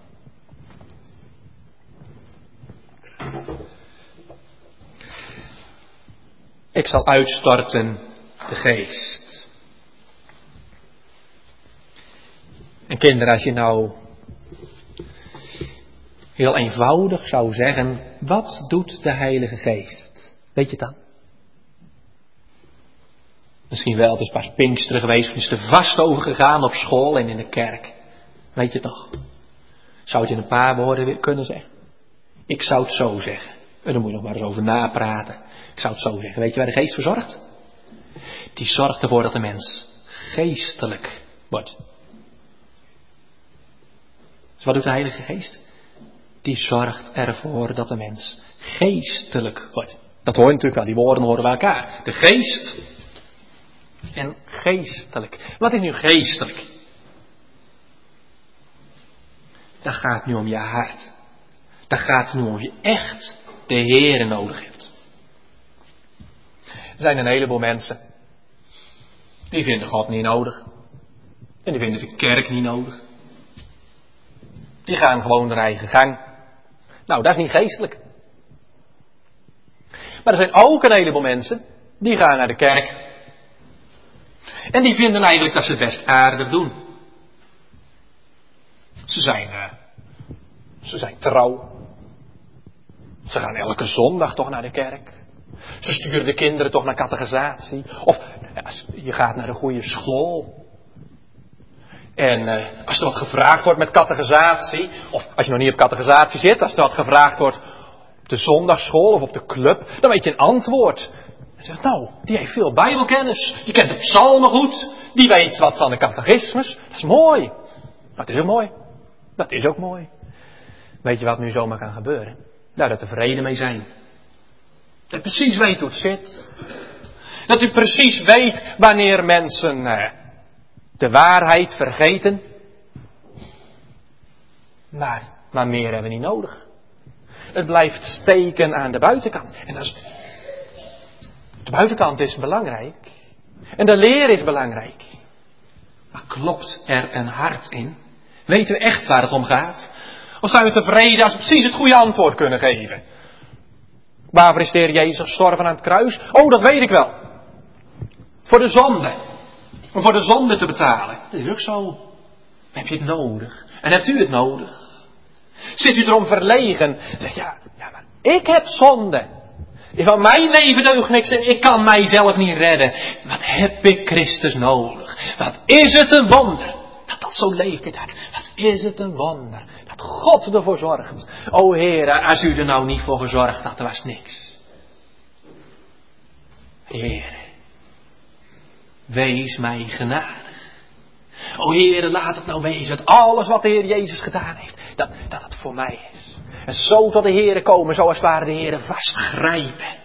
Ik zal uitstorten de geest. En kinderen, als je nou heel eenvoudig zou zeggen, wat doet de Heilige Geest? Weet je het dan? Misschien wel, het is pas Pinksteren geweest, of is er vast over gegaan op school en in de kerk. Weet je het nog? Zou het in een paar woorden kunnen zeggen? Ik zou het zo zeggen. En dan moet je nog maar eens over napraten. Ik zou het zo zeggen. Weet je waar de Geest voor zorgt? Die zorgt ervoor dat de mens geestelijk wordt. Dus wat doet de Heilige Geest? Die zorgt ervoor dat de mens geestelijk wordt. Dat hoor je natuurlijk wel, die woorden horen bij elkaar. De geest en geestelijk. Wat is nu geestelijk? Dat gaat nu om je hart. Dat gaat nu om je echt de Heere nodig hebt. Er zijn een heleboel mensen die vinden God niet nodig. En die vinden de kerk niet nodig. Die gaan gewoon hun eigen gang. Nou, dat is niet geestelijk. Maar er zijn ook een heleboel mensen die gaan naar de kerk. En die vinden eigenlijk dat ze het best aardig doen. Ze zijn, uh, ze zijn trouw. Ze gaan elke zondag toch naar de kerk. Ze sturen de kinderen toch naar catechisatie. Of ja, je gaat naar een goede school. En uh, als er wat gevraagd wordt met catechisatie, of als je nog niet op catechisatie zit, als er wat gevraagd wordt op de zondagschool of op de club, dan weet je een antwoord. En zegt, nou, die heeft veel bijbelkennis, die kent de psalmen goed, die weet wat van de catechismus. Dat is mooi. Dat is ook mooi. Dat is ook mooi. Weet je wat nu zomaar kan gebeuren? Daar dat we tevreden mee zijn. Dat u precies weet hoe het zit. Dat u precies weet wanneer mensen uh, de waarheid vergeten. Maar, maar meer hebben we niet nodig. Het blijft steken aan de buitenkant. En dat is, de buitenkant is belangrijk. En de leer is belangrijk. Maar klopt er een hart in? Weten we echt waar het om gaat? Of zijn we tevreden als we precies het goede antwoord kunnen geven? Waarvoor is de Heer Jezus gestorven aan het kruis? Oh, dat weet ik wel. Voor de zonde. Om voor de zonde te betalen. Dat is ook zo. Heb je het nodig? En hebt u het nodig? Zit u erom verlegen? Zeg ja, ja, maar ik heb zonde. Van mijn leven deugt niks en ik kan mijzelf niet redden. Wat heb ik Christus nodig? Wat is het een wonder dat dat zo leeft in het hart. Wat is het een wonder dat God ervoor zorgt. O Heere, als u er nou niet voor gezorgd had, was niks. Heere, wees mij genadig. O Heere, laat het nou wezen dat alles wat de Heer Jezus gedaan heeft, dat, dat het voor mij is. En zo tot de Heere komen, zoals het ware de Heere vastgrijpen.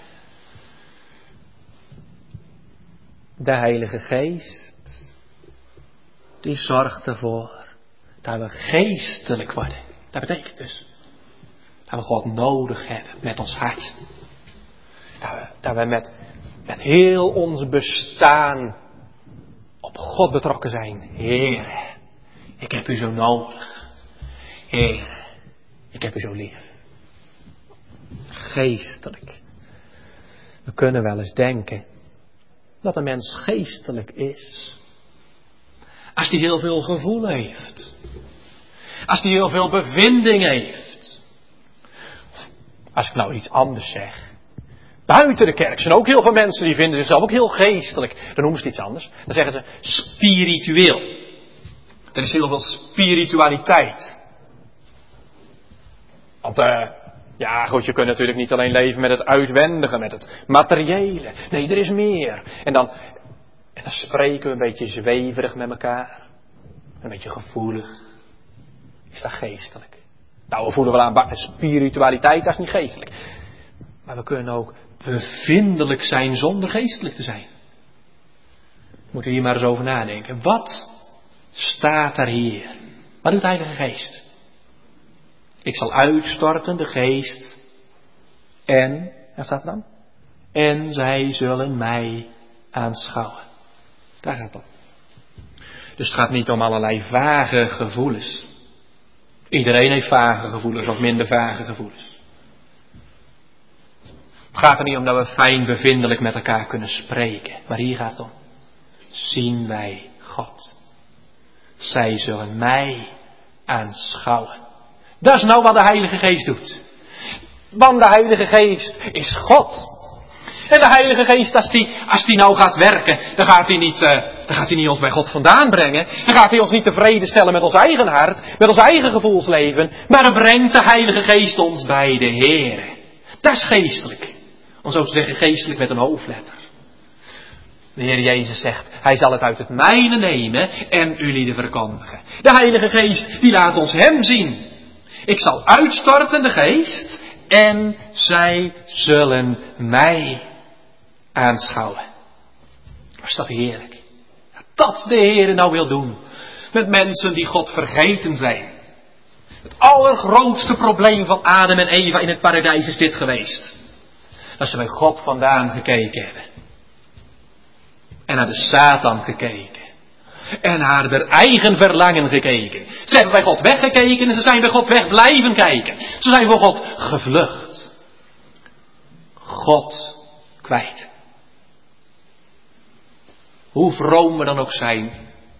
De Heilige Geest, die zorgt ervoor dat we geestelijk worden. Dat betekent dus dat we God nodig hebben met ons hart. Dat we, dat we met, met heel ons bestaan op op God betrokken zijn. Heer, ik heb u zo nodig. Heer, ik heb u zo lief. Geestelijk. We kunnen wel eens denken dat een mens geestelijk is als hij heel veel gevoel heeft. Als hij heel veel bevinding heeft. Als ik nou iets anders zeg. Buiten de kerk zijn ook heel veel mensen die vinden zichzelf ook heel geestelijk. Dan noemen ze het iets anders. Dan zeggen ze spiritueel. Er is heel veel spiritualiteit. Want uh, ja goed, je kunt natuurlijk niet alleen leven met het uitwendige, met het materiële. Nee, er is meer. En dan, en dan spreken we een beetje zweverig met elkaar. Een beetje gevoelig. Is dat geestelijk? Nou, we voelen wel aan spiritualiteit, dat is niet geestelijk. Maar we kunnen ook bevindelijk zijn zonder geestelijk te zijn. Moeten we hier maar eens over nadenken. Wat staat er hier? Wat doet de Heilige Geest? Ik zal uitstorten de Geest. En, wat staat er dan? En zij zullen mij aanschouwen. Daar gaat het om. Dus het gaat niet om allerlei vage gevoelens. Iedereen heeft vage gevoelens of minder vage gevoelens. Het gaat er niet om dat we fijn bevindelijk met elkaar kunnen spreken. Maar hier gaat het om. Zien wij God. Zij zullen mij aanschouwen. Dat is nou wat de Heilige Geest doet. Want de Heilige Geest is God. En de Heilige Geest, als die, als die nou gaat werken, dan gaat hij niet, uh, dan gaat hij niet ons bij God vandaan brengen. Dan gaat hij ons niet tevreden stellen met ons eigen hart, met ons eigen gevoelsleven. Maar dan brengt de Heilige Geest ons bij de Heere. Dat is geestelijk. Om zo te zeggen, geestelijk met een hoofdletter. De Heer Jezus zegt, Hij zal het uit het mijne nemen en jullie verkondigen. De Heilige Geest, die laat ons Hem zien. Ik zal uitstorten de Geest en zij zullen mij aanschouwen. Wat is dat heerlijk. Dat de Heer nou wil doen. Met mensen die God vergeten zijn. Het allergrootste probleem van Adam en Eva in het paradijs is dit geweest. Dat ze bij God vandaan gekeken hebben. En naar de Satan gekeken. En naar haar eigen verlangen gekeken. Ze hebben bij God weggekeken en ze zijn bij God weg blijven kijken. Ze zijn voor God gevlucht. God kwijt. Hoe vroom we dan ook zijn.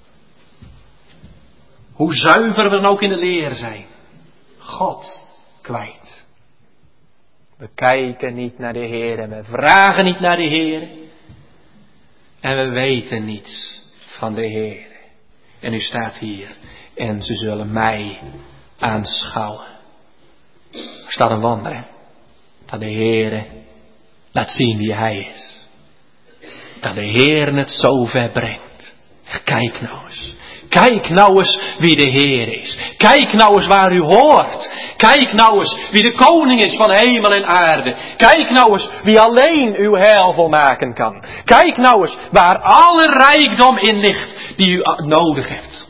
Hoe zuiver we dan ook in de leer zijn. God kwijt. We kijken niet naar de Heer en we vragen niet naar de Heer. En we weten niets van de Heer. En u staat hier. En ze zullen mij aanschouwen. Er staat een wonder, hè? Dat de Heer laat zien wie Hij is. Dat de Heer het zo ver brengt. Kijk nou eens. Kijk nou eens wie de Heer is. Kijk nou eens waar u hoort. Kijk nou eens wie de koning is van hemel en aarde. Kijk nou eens wie alleen uw heil volmaken kan. Kijk nou eens waar alle rijkdom in ligt die u nodig hebt.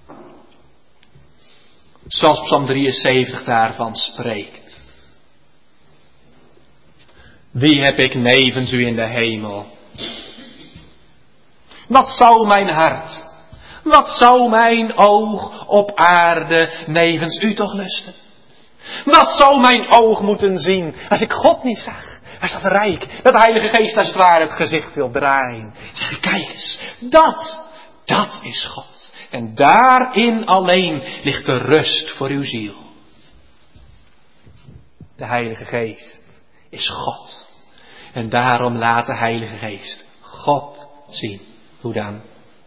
Zoals Psalm drieënzeventig daarvan spreekt. Wie heb ik nevens u in de hemel? Wat zou mijn hart, wat zou mijn oog op aarde nevens u toch lusten? Wat zou mijn oog moeten zien als ik God niet zag? Hij staat rijk, dat de Heilige Geest als het ware het gezicht wil draaien. Zeg, kijk eens, dat, dat is God. En daarin alleen ligt de rust voor uw ziel. De Heilige Geest is God. En daarom laat de Heilige Geest God zien. Hoe dan?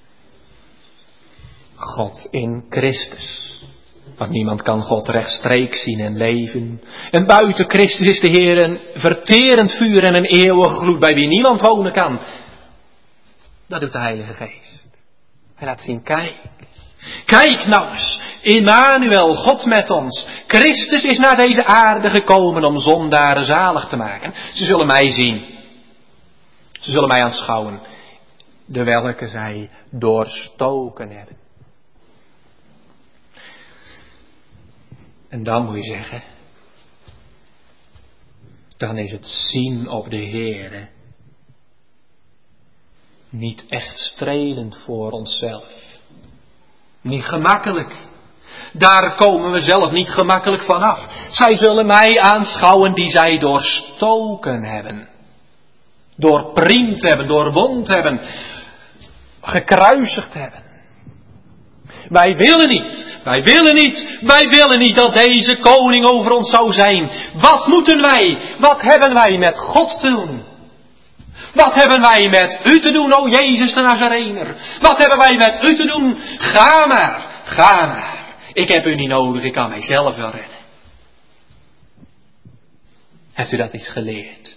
God in Christus. Want niemand kan God rechtstreeks zien en leven. En buiten Christus is de Heer een verterend vuur en een eeuwige gloed bij wie niemand wonen kan. Dat doet de Heilige Geest. Hij laat zien, kijk. Kijk nou eens, Immanuel, God met ons. Christus is naar deze aarde gekomen om zondaren zalig te maken. Ze zullen mij zien. Ze zullen mij aanschouwen. De welke zij doorstoken hebben. En dan moet je zeggen. Dan is het zien op de Heere. niet echt strelend voor onszelf. Niet gemakkelijk. Daar komen we zelf niet gemakkelijk vanaf. Zij zullen mij aanschouwen die zij doorstoken hebben. Doorpriemd hebben, doorwond hebben. Gekruisigd hebben. Wij willen niet, wij willen niet, wij willen niet dat deze koning over ons zou zijn. Wat moeten wij, wat hebben wij met God te doen? Wat hebben wij met u te doen, o Jezus de Nazarener? Wat hebben wij met u te doen? Ga maar, ga maar. Ik heb u niet nodig, ik kan mijzelf wel redden. Hebt u dat iets geleerd?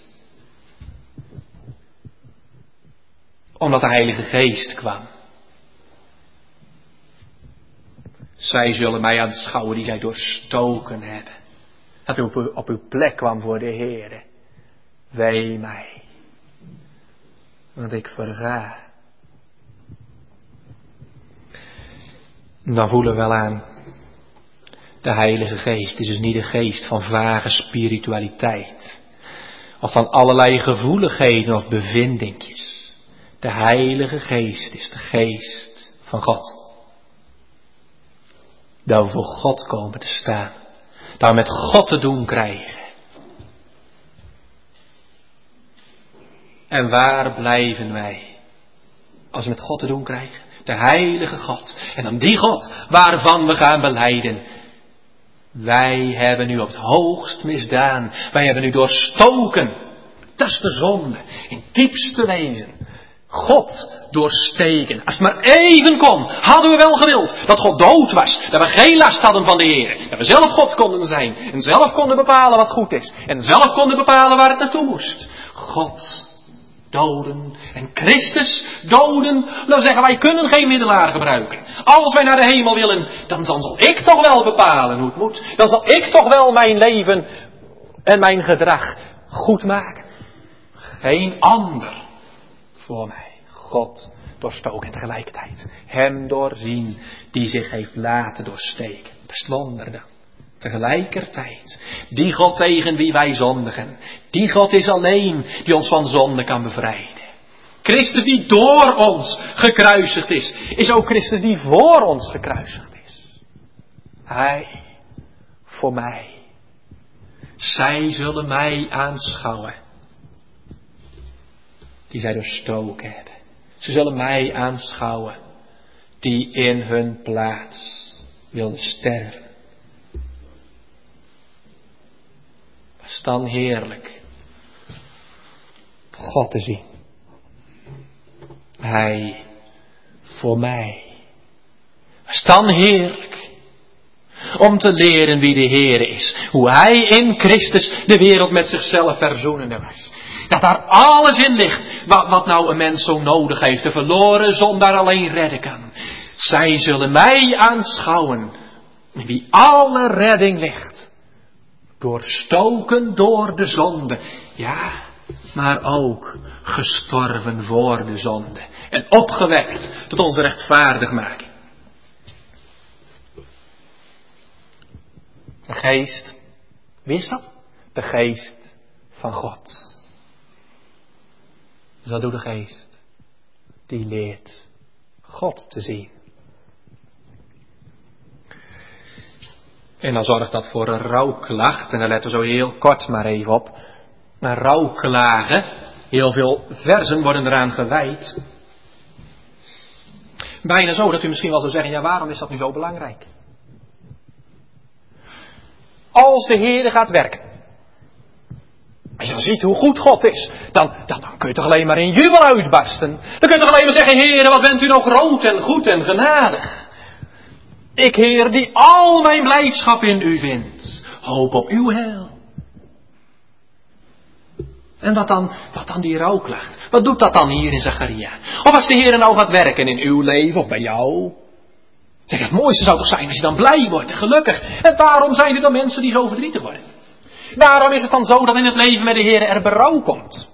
Omdat de Heilige Geest kwam. Zij zullen mij aanschouwen die zij doorstoken hebben. Dat u op uw, op uw plek kwam voor de Heere. Wee mij. Want ik verga. Dan voelen we wel aan. De Heilige Geest is dus niet de geest van vage spiritualiteit. Of van allerlei gevoeligheden of bevindingjes. De Heilige Geest is de geest van God. Dat we voor God komen te staan. Dat we met God te doen krijgen. En waar blijven wij? Als we met God te doen krijgen. De heilige God. En dan die God waarvan we gaan belijden. Wij hebben u op het hoogst misdaan. Wij hebben u doorstoken. Dat is de zonde. In het diepste wezen. God doorsteken. Als het maar even kon, hadden we wel gewild dat God dood was. Dat we geen last hadden van de Heer. Dat we zelf God konden zijn. En zelf konden bepalen wat goed is. En zelf konden bepalen waar het naartoe moest. God doden. En Christus doden. Dan zeggen wij kunnen geen middelaar gebruiken. Als wij naar de hemel willen, dan, dan zal ik toch wel bepalen hoe het moet. Dan zal ik toch wel mijn leven en mijn gedrag goed maken. Geen ander voor mij. God doorstoken en tegelijkertijd hem doorzien die zich heeft laten doorsteken. Dat is wonder dan. Tegelijkertijd. Die God tegen wie wij zondigen. Die God is alleen die ons van zonde kan bevrijden. Christus die door ons gekruisigd is. Is ook Christus die voor ons gekruisigd is. Hij voor mij. Zij zullen mij aanschouwen. Die zij doorstoken hebben. Ze zullen mij aanschouwen. Die in hun plaats wilden sterven. Dat is dan heerlijk. God te zien. Hij voor mij. Dat is dan heerlijk. Om te leren wie de Heer is. Hoe Hij in Christus de wereld met zichzelf verzoenende was. Dat daar alles in ligt wat, wat nou een mens zo nodig heeft. De verloren zondaar alleen redden kan. Zij zullen mij aanschouwen. In wie alle redding ligt. Doorstoken door de zonde. Ja, maar ook gestorven voor de zonde. En opgewekt tot onze rechtvaardigmaking. De geest. Wie is dat? De geest van God. Dus wat doet de geest? Die leert God te zien. En dan zorgt dat voor een rouwklacht. En daar letten we zo heel kort maar even op. Een rouwklagen. Heel veel versen worden eraan gewijd. Bijna zo dat u misschien wel zou zeggen, ja, waarom is dat nu zo belangrijk? Als de Heer gaat werken. Als je dan ziet hoe goed God is, dan, dan, dan kun je toch alleen maar in jubel uitbarsten. Dan kun je toch alleen maar zeggen, Heer, wat bent u nog groot en goed en genadig. Ik, Heer, die al mijn blijdschap in u vindt. Hoop op uw heil. En wat dan, wat dan die rouwklacht? Wat doet dat dan hier in Zacharia? Of als de Heer nou gaat werken in uw leven of bij jou? Zeg, het mooiste zou toch zijn als je dan blij wordt en gelukkig. En waarom zijn er dan mensen die zo verdrietig worden? Waarom is het dan zo dat in het leven met de Heer er berouw komt?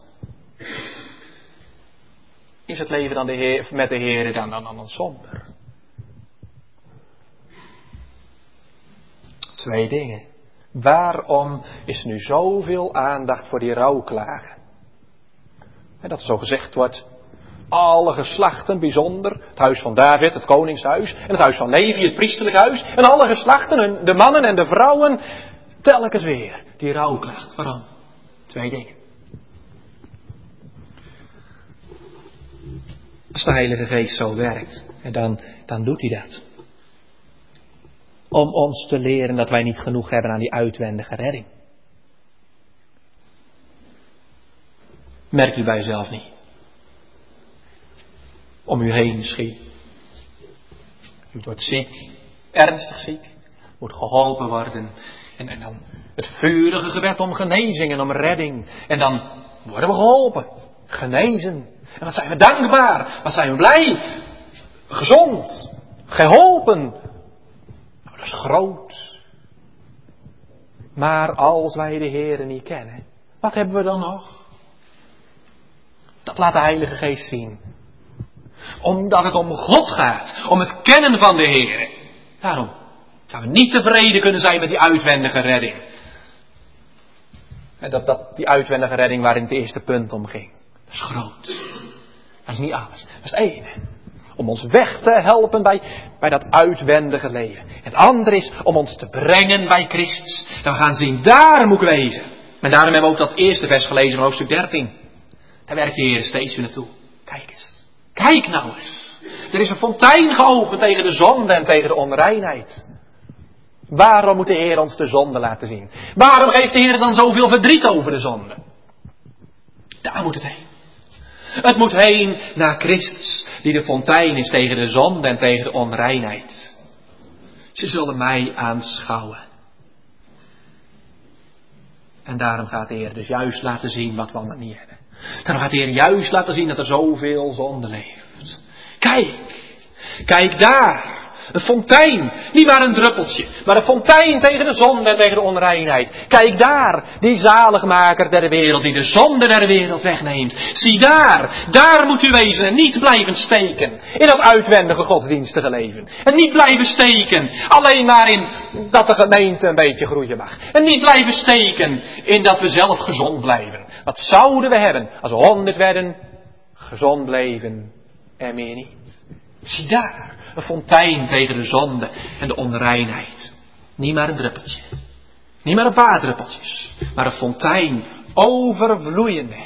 Is het leven dan de Heer, met de Heer dan, dan, dan somber? Twee dingen. Waarom is nu zoveel aandacht voor die rouwklagen? En dat er zo gezegd wordt, Alle geslachten bijzonder. Het huis van David, het koningshuis. En het huis van Levi, het priesterlijk huis. En alle geslachten, de mannen en de vrouwen. Telkens weer die rouwklacht. Waarom? Twee dingen. Als de Heilige Geest zo werkt, en dan, dan doet hij dat. Om ons te leren dat wij niet genoeg hebben aan die uitwendige redding. Merkt u bij uzelf niet? Om u heen misschien. U wordt ziek, ernstig ziek, moet geholpen worden. En, en dan het vurige gebed om genezing en om redding. En dan worden we geholpen, genezen. En wat zijn we dankbaar, wat zijn we blij. Gezond, geholpen. Nou, dat is groot. Maar als wij de Heere niet kennen, wat hebben we dan nog? Dat laat de Heilige Geest zien. Omdat het om God gaat. Om het kennen van de Heer. Daarom zouden we niet tevreden kunnen zijn met die uitwendige redding. En dat, dat, die uitwendige redding waarin het eerste punt om ging. Dat is groot. Dat is niet alles. Dat is het ene. Om ons weg te helpen bij, bij dat uitwendige leven. Het andere is om ons te brengen bij Christus. En we gaan zien, daar moet ik wezen. En daarom hebben we ook dat eerste vers gelezen van hoofdstuk dertien. Daar werkt de Heer steeds weer naartoe. Kijk eens. Kijk nou eens. Er is een fontein geopend tegen de zonde en tegen de onreinheid. Waarom moet de Heer ons de zonde laten zien? Waarom geeft de Heer dan zoveel verdriet over de zonde? Daar moet het heen. Het moet heen naar Christus, die de fontein is tegen de zonde en tegen de onreinheid. Ze zullen mij aanschouwen. En daarom gaat de Heer dus juist laten zien wat we allemaal niet hebben. Daarom gaat de Heer juist laten zien dat er zoveel zonde leeft. Kijk, kijk daar. Een fontein, niet maar een druppeltje, maar een fontein tegen de zonde en tegen de onreinheid. Kijk daar, die zaligmaker der wereld, die de zonde der wereld wegneemt. Zie daar, daar moet u wezen en niet blijven steken in dat uitwendige godsdienstige leven. En niet blijven steken alleen maar in dat de gemeente een beetje groeien mag. En niet blijven steken in dat we zelf gezond blijven. Wat zouden we hebben als we honderd werden, gezond bleven en meer niet. Zie daar, een fontein tegen de zonde en de onreinheid. Niet maar een druppeltje. Niet maar een paar druppeltjes. Maar een fontein overvloeiende.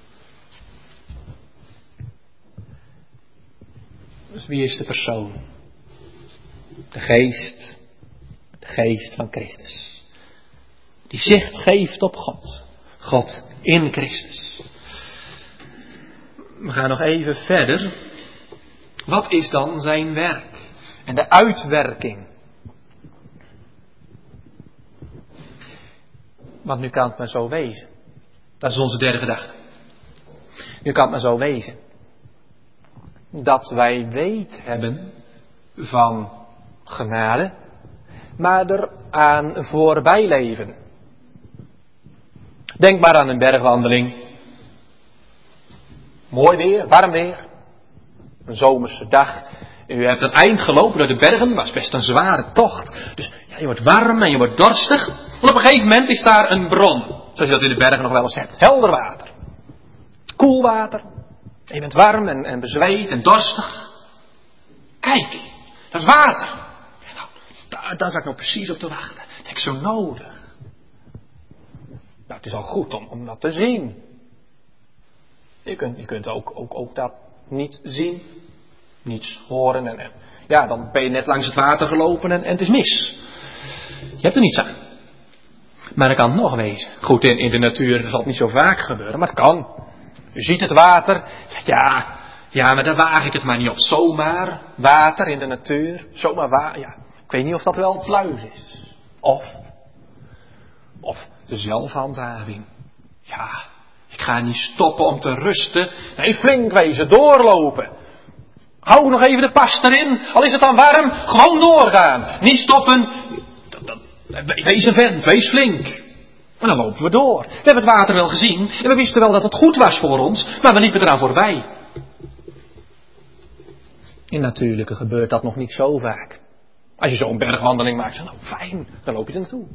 Dus wie is de persoon? De geest. De geest van Christus. Die zicht geeft op God. God in Christus. We gaan nog even verder. Wat is dan zijn werk? En de uitwerking. Want nu kan het maar zo wezen. Dat is onze derde gedachte. Nu kan het maar zo wezen. Dat wij weet hebben van genade. Maar er aan voorbij leven. Denk maar aan een bergwandeling. Mooi weer, warm weer. Een zomerse dag. U hebt een eind gelopen door de bergen. Was best een zware tocht. Dus ja, je wordt warm en je wordt dorstig. En op een gegeven moment is daar een bron. Zoals je dat in de bergen nog wel eens hebt. Helder water. Koel water. En je bent warm en, en bezweet en dorstig. Kijk, dat is water. Nou, daar, daar zat ik nou precies op te wachten. Dat heb ik zo nodig. Nou, het is al goed om, om dat te zien. Je kunt, je kunt ook, ook, ook dat niet zien. Niets horen. En, en ja, dan ben je net langs het water gelopen en, en het is mis. Je hebt er niets aan. Maar dat kan nog wezen. Goed, in, in de natuur zal het niet zo vaak gebeuren, maar het kan. U ziet het water. Zegt, ja, ja, maar daar waag ik het maar niet op. Zomaar water in de natuur. Zomaar water. Ja, ik weet niet of dat wel pluis is. Of, of de zelfhandhaving. Ja, ik ga niet stoppen om te rusten. Nee, flink wezen, doorlopen. Hou nog even de pas erin. Al is het dan warm, gewoon doorgaan. Niet stoppen. Dat, dat, wees een vent, wees flink. En dan lopen we door. We hebben het water wel gezien. En we wisten wel dat het goed was voor ons. Maar we liepen eraan voorbij. In natuurlijke gebeurt dat nog niet zo vaak. Als je zo'n bergwandeling maakt, nou fijn, dan loop je er naartoe.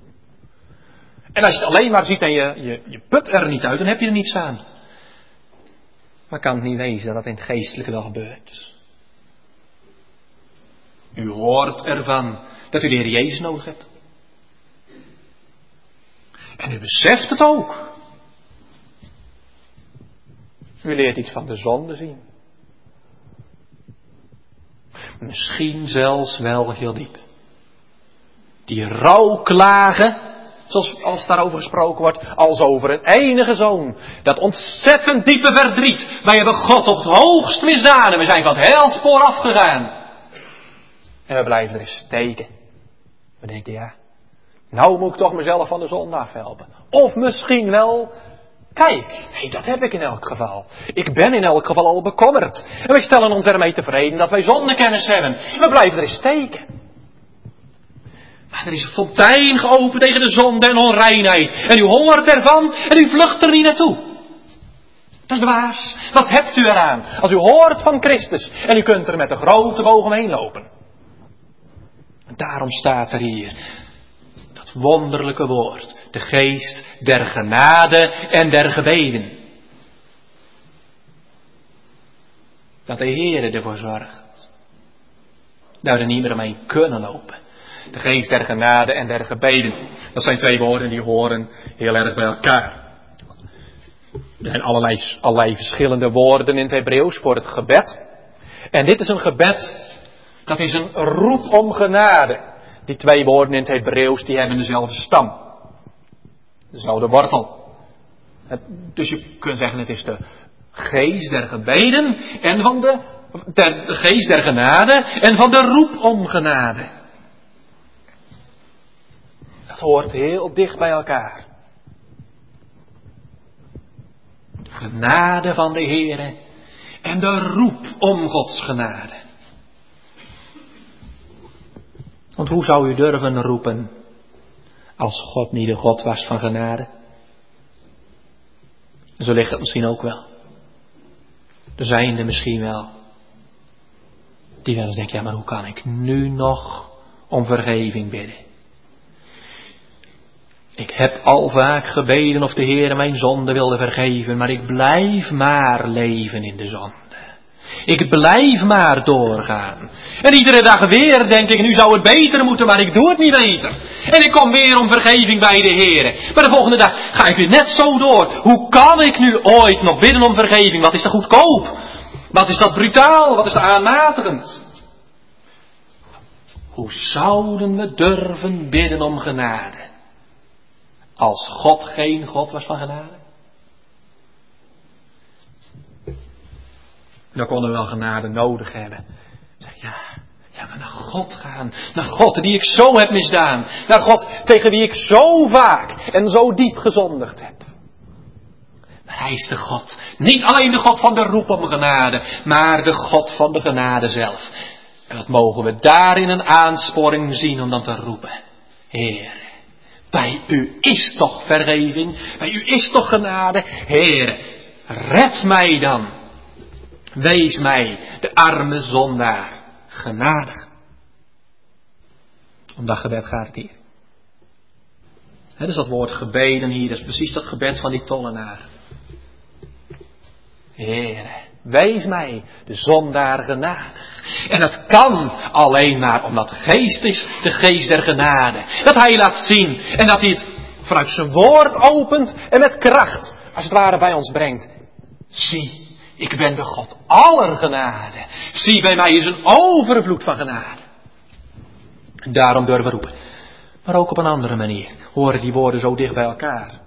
En als je het alleen maar ziet en je, je, je put er niet uit, dan heb je er niets aan. Maar kan het niet wezen dat dat in het geestelijke wel gebeurt? U hoort ervan dat u de Heer Jezus nodig hebt. En u beseft het ook. U leert iets van de zonde zien. Misschien zelfs wel heel diep. Die rouwklagen, zoals als daarover gesproken wordt, als over een enige zoon. Dat ontzettend diepe verdriet. Wij hebben God op het hoogst misdaan en we zijn van het heilspoor afgegaan. En we blijven erin steken. We denken, ja, nou moet ik toch mezelf van de zonde afhelpen. Of misschien wel, kijk, nee, dat heb ik in elk geval. Ik ben in elk geval al bekommerd. En wij stellen ons ermee tevreden dat wij zondekennis hebben. En we blijven erin steken. Maar er is een fontein geopend tegen de zonde en onreinheid. En u hoort ervan en u vlucht er niet naartoe. Dat is dwaas. Wat hebt u eraan? Als u hoort van Christus en u kunt er met een grote boog omheen lopen. En daarom staat er hier dat wonderlijke woord. De geest der genade en der gebeden. Dat de Heere ervoor zorgt. Dat we er niet meer omheen kunnen lopen. De geest der genade en der gebeden. Dat zijn twee woorden die horen heel erg bij elkaar. Er zijn allerlei, allerlei verschillende woorden in het Hebreeuws voor het gebed. En dit is een gebed, dat is een roep om genade. Die twee woorden in het Hebreeuws, die hebben dezelfde stam. Dezelfde wortel. Dus je kunt zeggen, het is de geest der gebeden en van de, der, de geest der genade en van de roep om genade. Dat hoort heel dicht bij elkaar. De genade van de Heere en de roep om Gods genade. Want hoe zou u durven roepen als God niet de God was van genade? Zo ligt het misschien ook wel. Er zijn er misschien wel die wel eens denken, ja, maar hoe kan ik nu nog om vergeving bidden? Ik heb al vaak gebeden of de Heer mijn zonde wilde vergeven, maar ik blijf maar leven in de zonde. Ik blijf maar doorgaan. En iedere dag weer denk ik, nu zou het beter moeten, maar ik doe het niet beter. En ik kom weer om vergeving bij de Heer. Maar de volgende dag ga ik weer net zo door. Hoe kan ik nu ooit nog bidden om vergeving? Wat is dat goedkoop? Wat is dat brutaal? Wat is dat aanmatigend? Hoe zouden we durven bidden om genade? Als God geen God was van genade? Dan konden we wel genade nodig hebben. Zeg, ja, ja, maar naar God gaan. Naar God die ik zo heb misdaan. Naar God tegen wie ik zo vaak en zo diep gezondigd heb. Maar hij is de God. Niet alleen de God van de roep om genade. Maar de God van de genade zelf. En wat mogen we daarin een aansporing zien om dan te roepen. Heer. Bij u is toch vergeving. Bij u is toch genade. Heer, red mij dan. Wees mij, de arme zondaar, genadig. Om dat gebed gaat het hier. He, dus dat woord gebeden hier, dat is precies dat gebed van die tollenaar. Heer, wees mij, de zondaar, genadig. En dat kan alleen maar omdat de geest is, de geest der genade. Dat hij laat zien en dat hij het vanuit zijn woord opent en met kracht, als het ware, bij ons brengt. Zie. Ik ben de God aller genade. Zie, bij mij is een overvloed van genade. En daarom durven we roepen. Maar ook op een andere manier. Horen die woorden zo dicht bij elkaar.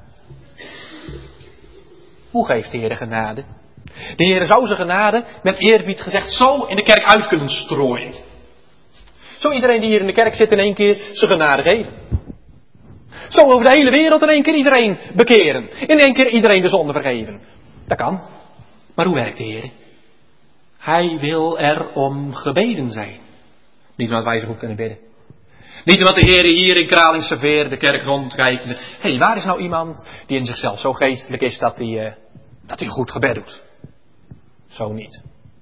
Hoe geeft de Heer genade? De Heer zou zijn genade, met eerbied gezegd, zo in de kerk uit kunnen strooien. Zo iedereen die hier in de kerk zit in één keer zijn genade geven. Zo over de hele wereld in één keer iedereen bekeren. In één keer iedereen de zonde vergeven. Dat kan. Maar hoe werkt de Heer? Hij wil er om gebeden zijn. Niet omdat wij zo goed kunnen bidden. Niet omdat de Heer hier in Kralingseveer de kerk rondkijkt en zegt, hé, hey, waar is nou iemand die in zichzelf zo geestelijk is dat hij, uh, dat hij goed gebed doet? Zo niet.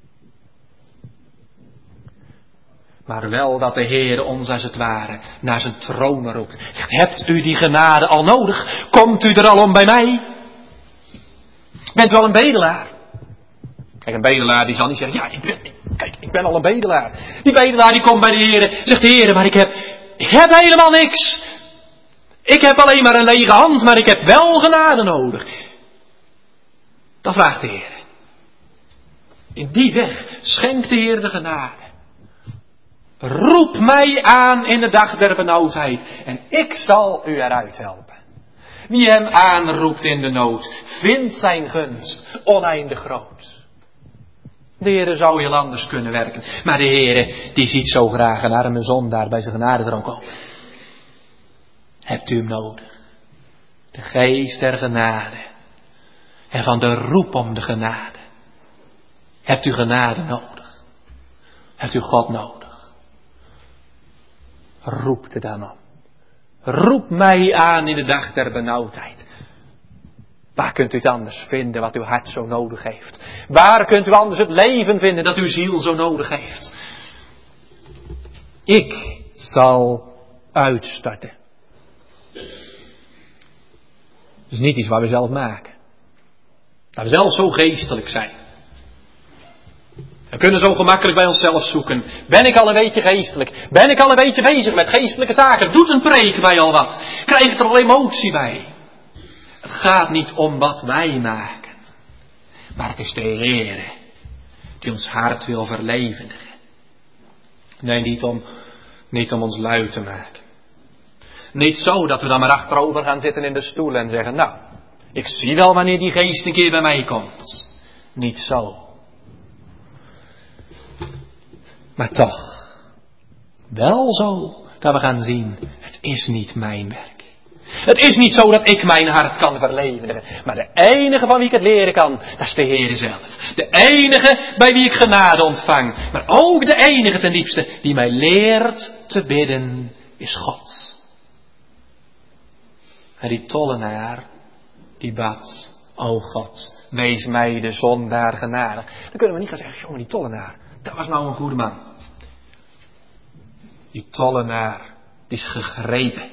Maar wel dat de Heer ons als het ware naar zijn troon roept. Zegt, hebt u die genade al nodig? Komt u er al om bij mij? Bent u al een bedelaar? Kijk, een bedelaar die zal niet zeggen, ja, ik ben, kijk, ik ben al een bedelaar. Die bedelaar die komt bij de Heer, zegt de Heer, maar ik heb, ik heb helemaal niks. Ik heb alleen maar een lege hand, maar ik heb wel genade nodig. Dan vraagt de Heer. In die weg schenkt de Heer de genade. Roep mij aan in de dag der benauwdheid en ik zal u eruit helpen. Wie hem aanroept in de nood, vindt zijn gunst oneindig groot. De Heer zou heel anders kunnen werken, maar de Heer die ziet zo graag een arme zondaar bij zijn genadetroon komen. Hebt u hem nodig? De geest der genade en van de roep om de genade. Hebt u genade nodig? Hebt u God nodig? Roep er dan om. Roep mij aan in de dag der benauwdheid. Waar kunt u het anders vinden wat uw hart zo nodig heeft? Waar kunt u anders het leven vinden dat uw ziel zo nodig heeft? Ik zal uitstarten. Dat is niet iets wat we zelf maken. Dat we zelf zo geestelijk zijn. We kunnen zo gemakkelijk bij onszelf zoeken. Ben ik al een beetje geestelijk? Ben ik al een beetje bezig met geestelijke zaken? Doet een preek mij al wat? Krijg ik er al emotie bij? Het gaat niet om wat wij maken. Maar het is de Heer die ons hart wil verlevendigen. Nee, niet om, niet om ons lui te maken. Niet zo dat we dan maar achterover gaan zitten in de stoel en zeggen, nou, ik zie wel wanneer die geest een keer bij mij komt. Niet zo. Maar toch, wel zo dat we gaan zien, het is niet mijn werk. Het is niet zo dat ik mijn hart kan verlevendigen. Maar de enige van wie ik het leren kan, dat is de Heer zelf. De enige bij wie ik genade ontvang. Maar ook de enige ten diepste die mij leert te bidden, is God. En die tollenaar, die bad, o God, wees mij de zondaar genadig. Dan kunnen we niet gaan zeggen, jongen, die tollenaar, dat was nou een goede man. Die tollenaar, die is gegrepen.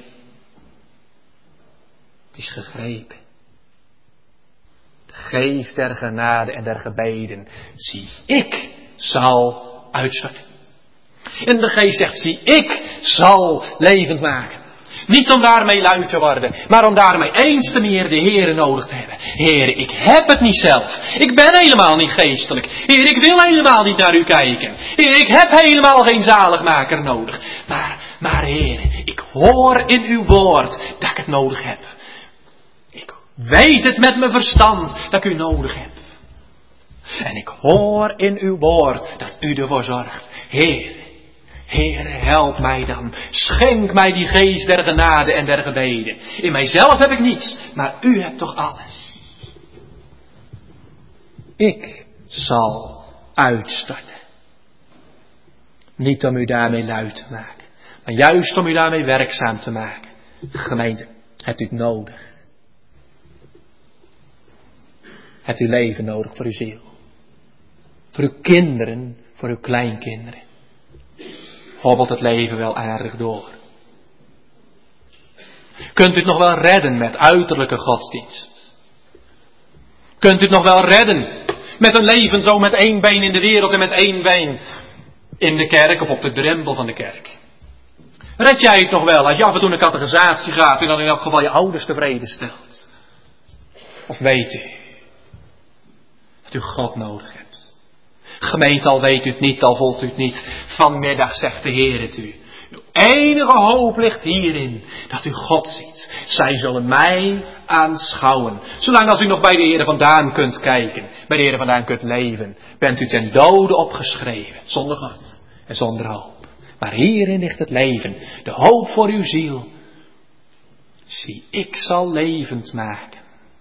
Die is gegrepen. De geest der genade en der gebeden, zie ik, zal uitstorten. En de geest zegt, zie ik, zal levend maken. Niet om daarmee lui te worden, maar om daarmee eens te meer de Heere nodig te hebben. Heere, ik heb het niet zelf. Ik ben helemaal niet geestelijk. Heer, ik wil helemaal niet naar u kijken. Heer, ik heb helemaal geen zaligmaker nodig. Maar, maar Heere, ik hoor in uw woord dat ik het nodig heb. Ik weet het met mijn verstand dat ik u nodig heb. En ik hoor in uw woord dat u ervoor zorgt. Heer, Heere, help mij dan. Schenk mij die geest der genade en der gebeden. In mijzelf heb ik niets, maar u hebt toch alles. Ik zal uitstarten. Niet om u daarmee lui te maken, maar juist om u daarmee werkzaam te maken. Gemeente, hebt u het nodig? Hebt u leven nodig voor uw ziel? Voor uw kinderen, voor uw kleinkinderen? Hobbelt het leven wel aardig door? Kunt u het nog wel redden met uiterlijke godsdienst? Kunt u het nog wel redden met een leven zo met één been in de wereld en met één been in de kerk of op de drempel van de kerk? Red jij het nog wel als je af en toe een catechisatie gaat en dan in elk geval je ouders tevreden stelt? Of weet u dat u God nodig hebt? Gemeente, al weet u het niet, al voelt u het niet. Vanmiddag zegt de Heer het u. Uw enige hoop ligt hierin dat u God ziet. Zij zullen mij aanschouwen. Zolang als u nog bij de Heer vandaan kunt kijken, bij de Heer vandaan kunt leven, bent u ten dode opgeschreven. Zonder God en zonder hoop. Maar hierin ligt het leven. De hoop voor uw ziel. Zie, ik zal levend maken.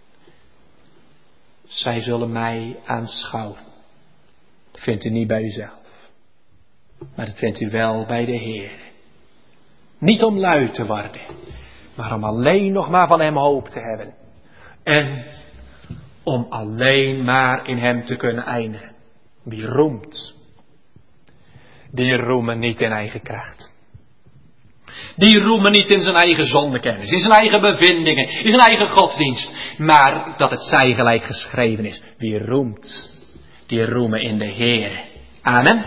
Zij zullen mij aanschouwen. Dat vindt u niet bij uzelf. Maar dat vindt u wel bij de Heer. Niet om lui te worden. Maar om alleen nog maar van hem hoop te hebben. En om alleen maar in hem te kunnen eindigen. Wie roemt. Die roemen niet in eigen kracht. Die roemen niet in zijn eigen zondekennis. In zijn eigen bevindingen. In zijn eigen godsdienst. Maar dat het zij gelijk geschreven is. Wie roemt. die roemen in de Heere. Amen.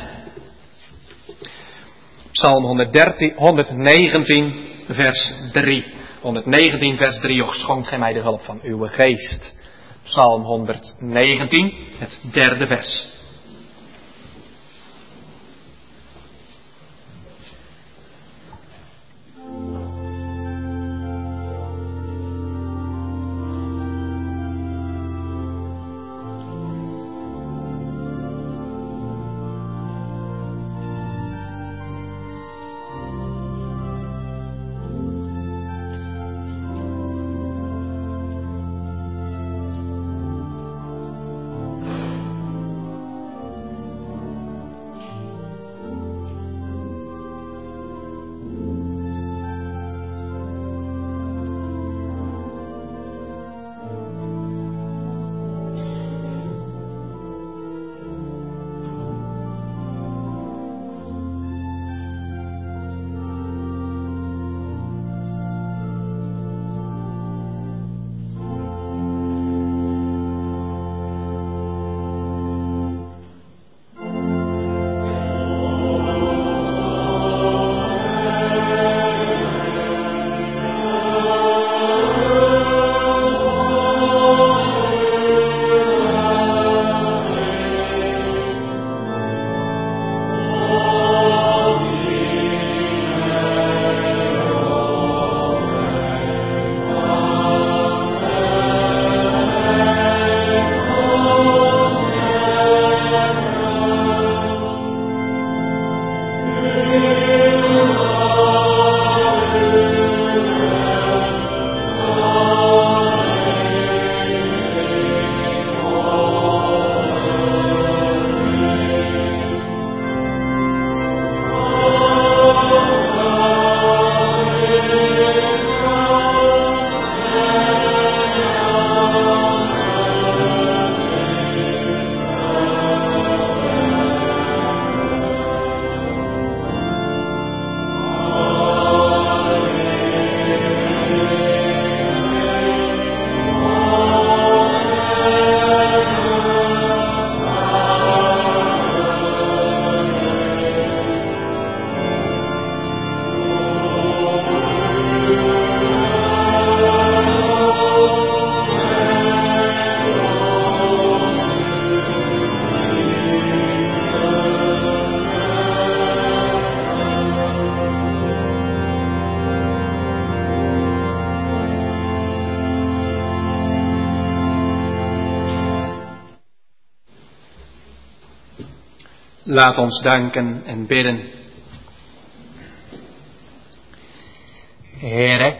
Psalm honderddertien, honderdnegentien, vers drie. honderdnegentien, vers drie. Och, schonk gij mij de hulp van uw geest. Psalm honderdnegentien, het derde vers. Laat ons danken en bidden. Heere,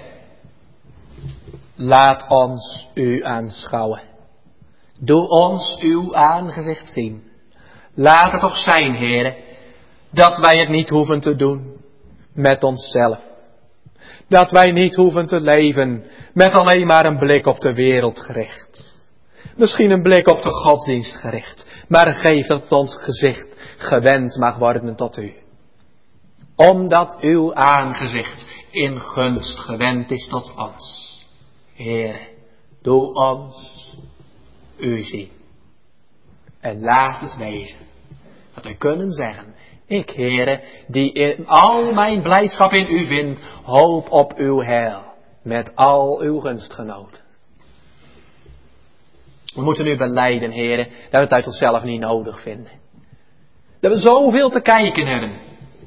laat ons u aanschouwen. Doe ons uw aangezicht zien. Laat het toch zijn, Heere, dat wij het niet hoeven te doen met onszelf. Dat wij niet hoeven te leven met alleen maar een blik op de wereld gericht. Misschien een blik op de godsdienst gericht. Maar geef dat ons gezicht gewend mag worden tot u. Omdat uw aangezicht in gunst gewend is tot ons. Heere, doe ons u zien. En laat het wezen dat wij kunnen zeggen: ik, Heere, die in al mijn blijdschap in u vind, hoop op uw heil met al uw gunstgenoten. We moeten u belijden, Heere, dat we het uit onszelf niet nodig vinden. Dat we zoveel te kijken hebben.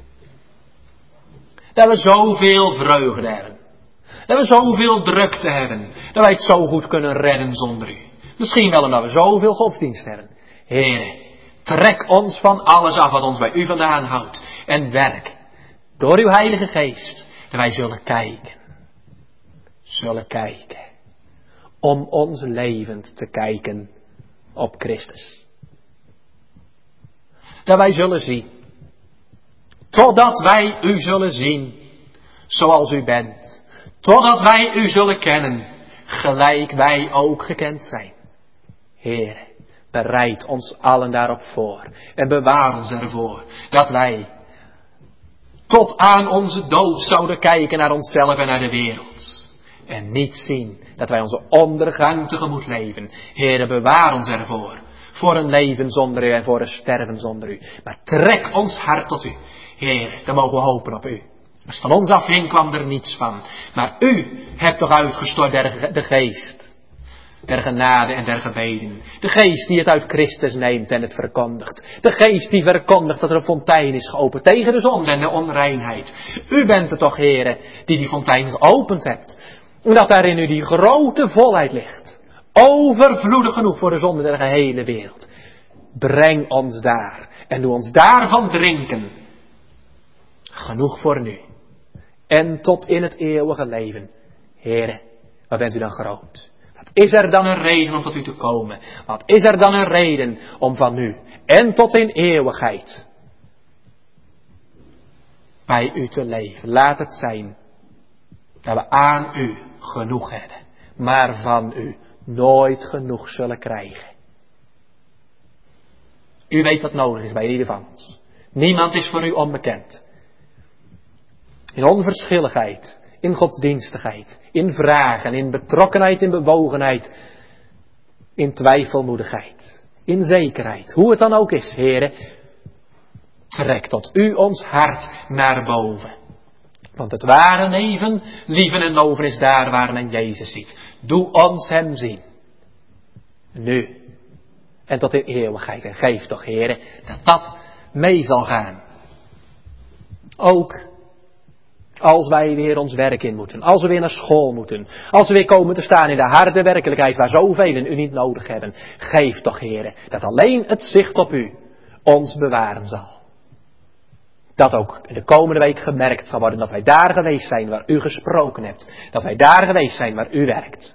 Dat we zoveel vreugde hebben. Dat we zoveel drukte hebben. Dat wij het zo goed kunnen redden zonder u. Misschien wel omdat we zoveel godsdienst hebben. Heere, trek ons van alles af wat ons bij u vandaan houdt. En werk door uw Heilige Geest dat wij zullen kijken. Zullen kijken. Om ons levend te kijken op Christus. Dat wij zullen zien. Totdat wij u zullen zien zoals u bent. Totdat wij u zullen kennen gelijk wij ook gekend zijn. Heere, bereid ons allen daarop voor. En bewaar ons ervoor dat wij tot aan onze dood zouden kijken naar onszelf en naar de wereld. En niet zien dat wij onze ondergang tegemoet leven. Heere, bewaar ons ervoor. voor een leven zonder u en voor een sterven zonder u. Maar trek ons hart tot u. Heer, dan mogen we hopen op u. Dus van ons afheen kwam er niets van. Maar u hebt toch uitgestort der, de geest. Der genade en der gebeden. De geest die het uit Christus neemt en het verkondigt. De geest die verkondigt dat er een fontein is geopend tegen de zonde en de onreinheid. U bent het toch, Heere, die die fontein geopend hebt. Dat daar in u die grote volheid ligt. Overvloedig genoeg voor de zonde der gehele wereld. Breng ons daar en doe ons daarvan drinken. Genoeg voor nu. En tot in het eeuwige leven. Heere, wat bent u dan groot. Wat is er dan een reden om tot u te komen? Wat is er dan een reden om van nu en tot in eeuwigheid bij u te leven? Laat het zijn dat we aan u genoeg hebben, maar van u nooit genoeg zullen krijgen. U weet wat nodig is bij ieder van ons. Niemand is voor u onbekend. In onverschilligheid, in godsdienstigheid, in vragen, in betrokkenheid, in bewogenheid, in twijfelmoedigheid, in zekerheid. Hoe het dan ook is, Heere, trek tot u ons hart naar boven. Want het ware leven, lieven en loven is daar waar men Jezus ziet. Doe ons hem zien. Nu. En tot in eeuwigheid. En geef toch, Heere, dat dat mee zal gaan. Ook als wij weer ons werk in moeten. Als we weer naar school moeten. Als we weer komen te staan in de harde werkelijkheid waar zoveel u niet nodig hebben. Geef toch, Heere, dat alleen het zicht op u ons bewaren zal. Dat ook in de komende week gemerkt zal worden dat wij daar geweest zijn waar u gesproken hebt. Dat wij daar geweest zijn waar u werkt.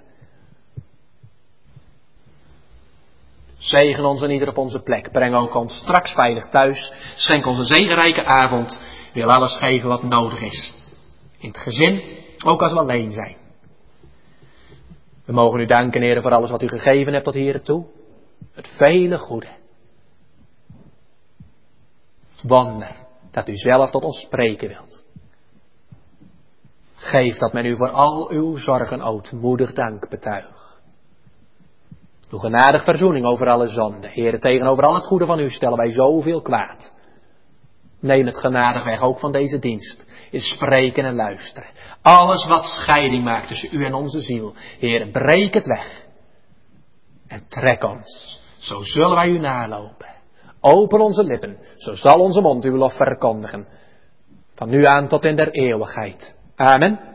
Zegen ons en ieder op onze plek. Breng ook ons straks veilig thuis. Schenk ons een zegenrijke avond. Wil alles geven wat nodig is. In het gezin, ook als we alleen zijn. We mogen u danken, Heer, voor alles wat u gegeven hebt tot hier toe. Het vele goede. Het wonder dat u zelf tot ons spreken wilt. Geef dat men u voor al uw zorgen ootmoedig dank betuigt. Doe genadig verzoening over alle zonde. Heere, tegenover al het goede van u stellen wij zoveel kwaad. Neem het genadig weg, ook van deze dienst. In spreken en luisteren. Alles wat scheiding maakt tussen u en onze ziel. Heere, breek het weg. En trek ons. Zo zullen wij u nalopen. Open onze lippen. Zo zal onze mond uw lof verkondigen. Van nu aan tot in der eeuwigheid. Amen.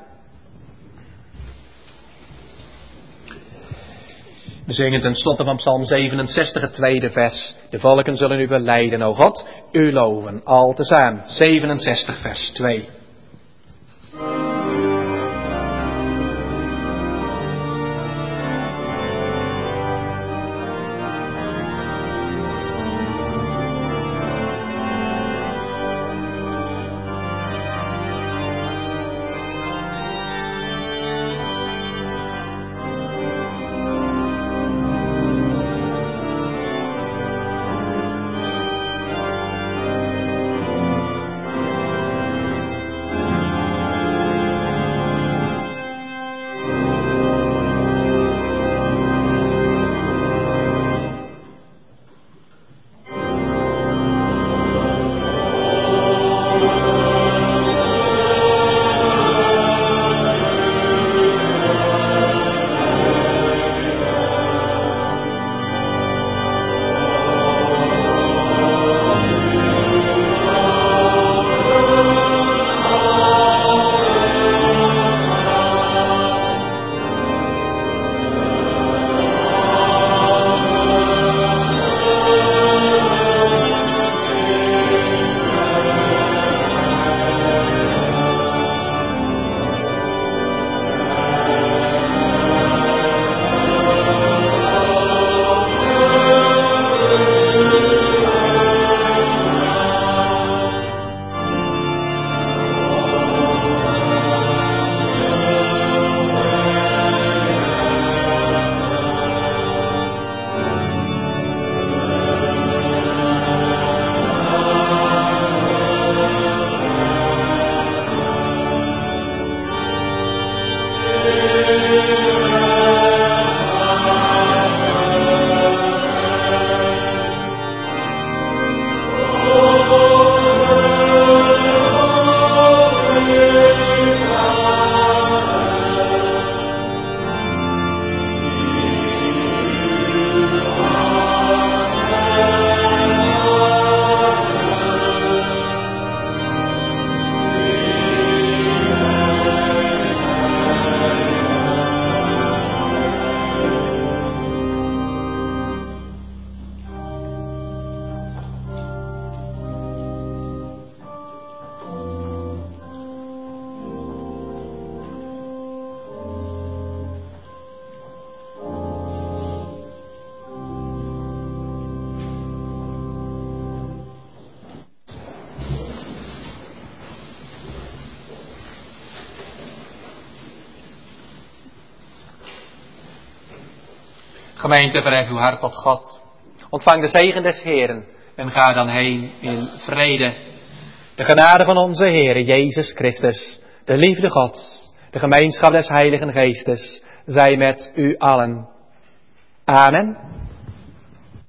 We zingen ten slotte van Psalm zevenenzestig, het tweede vers. De volken zullen u belijden, o God, u loven, al tezamen. zevenenzestig, vers twee. Gemeente, verhef uw hart tot God. Ontvang de zegen des Heeren en ga dan heen in vrede. De genade van onze Heer Jezus Christus, de liefde Gods, de gemeenschap des Heiligen Geestes, zij met u allen. Amen.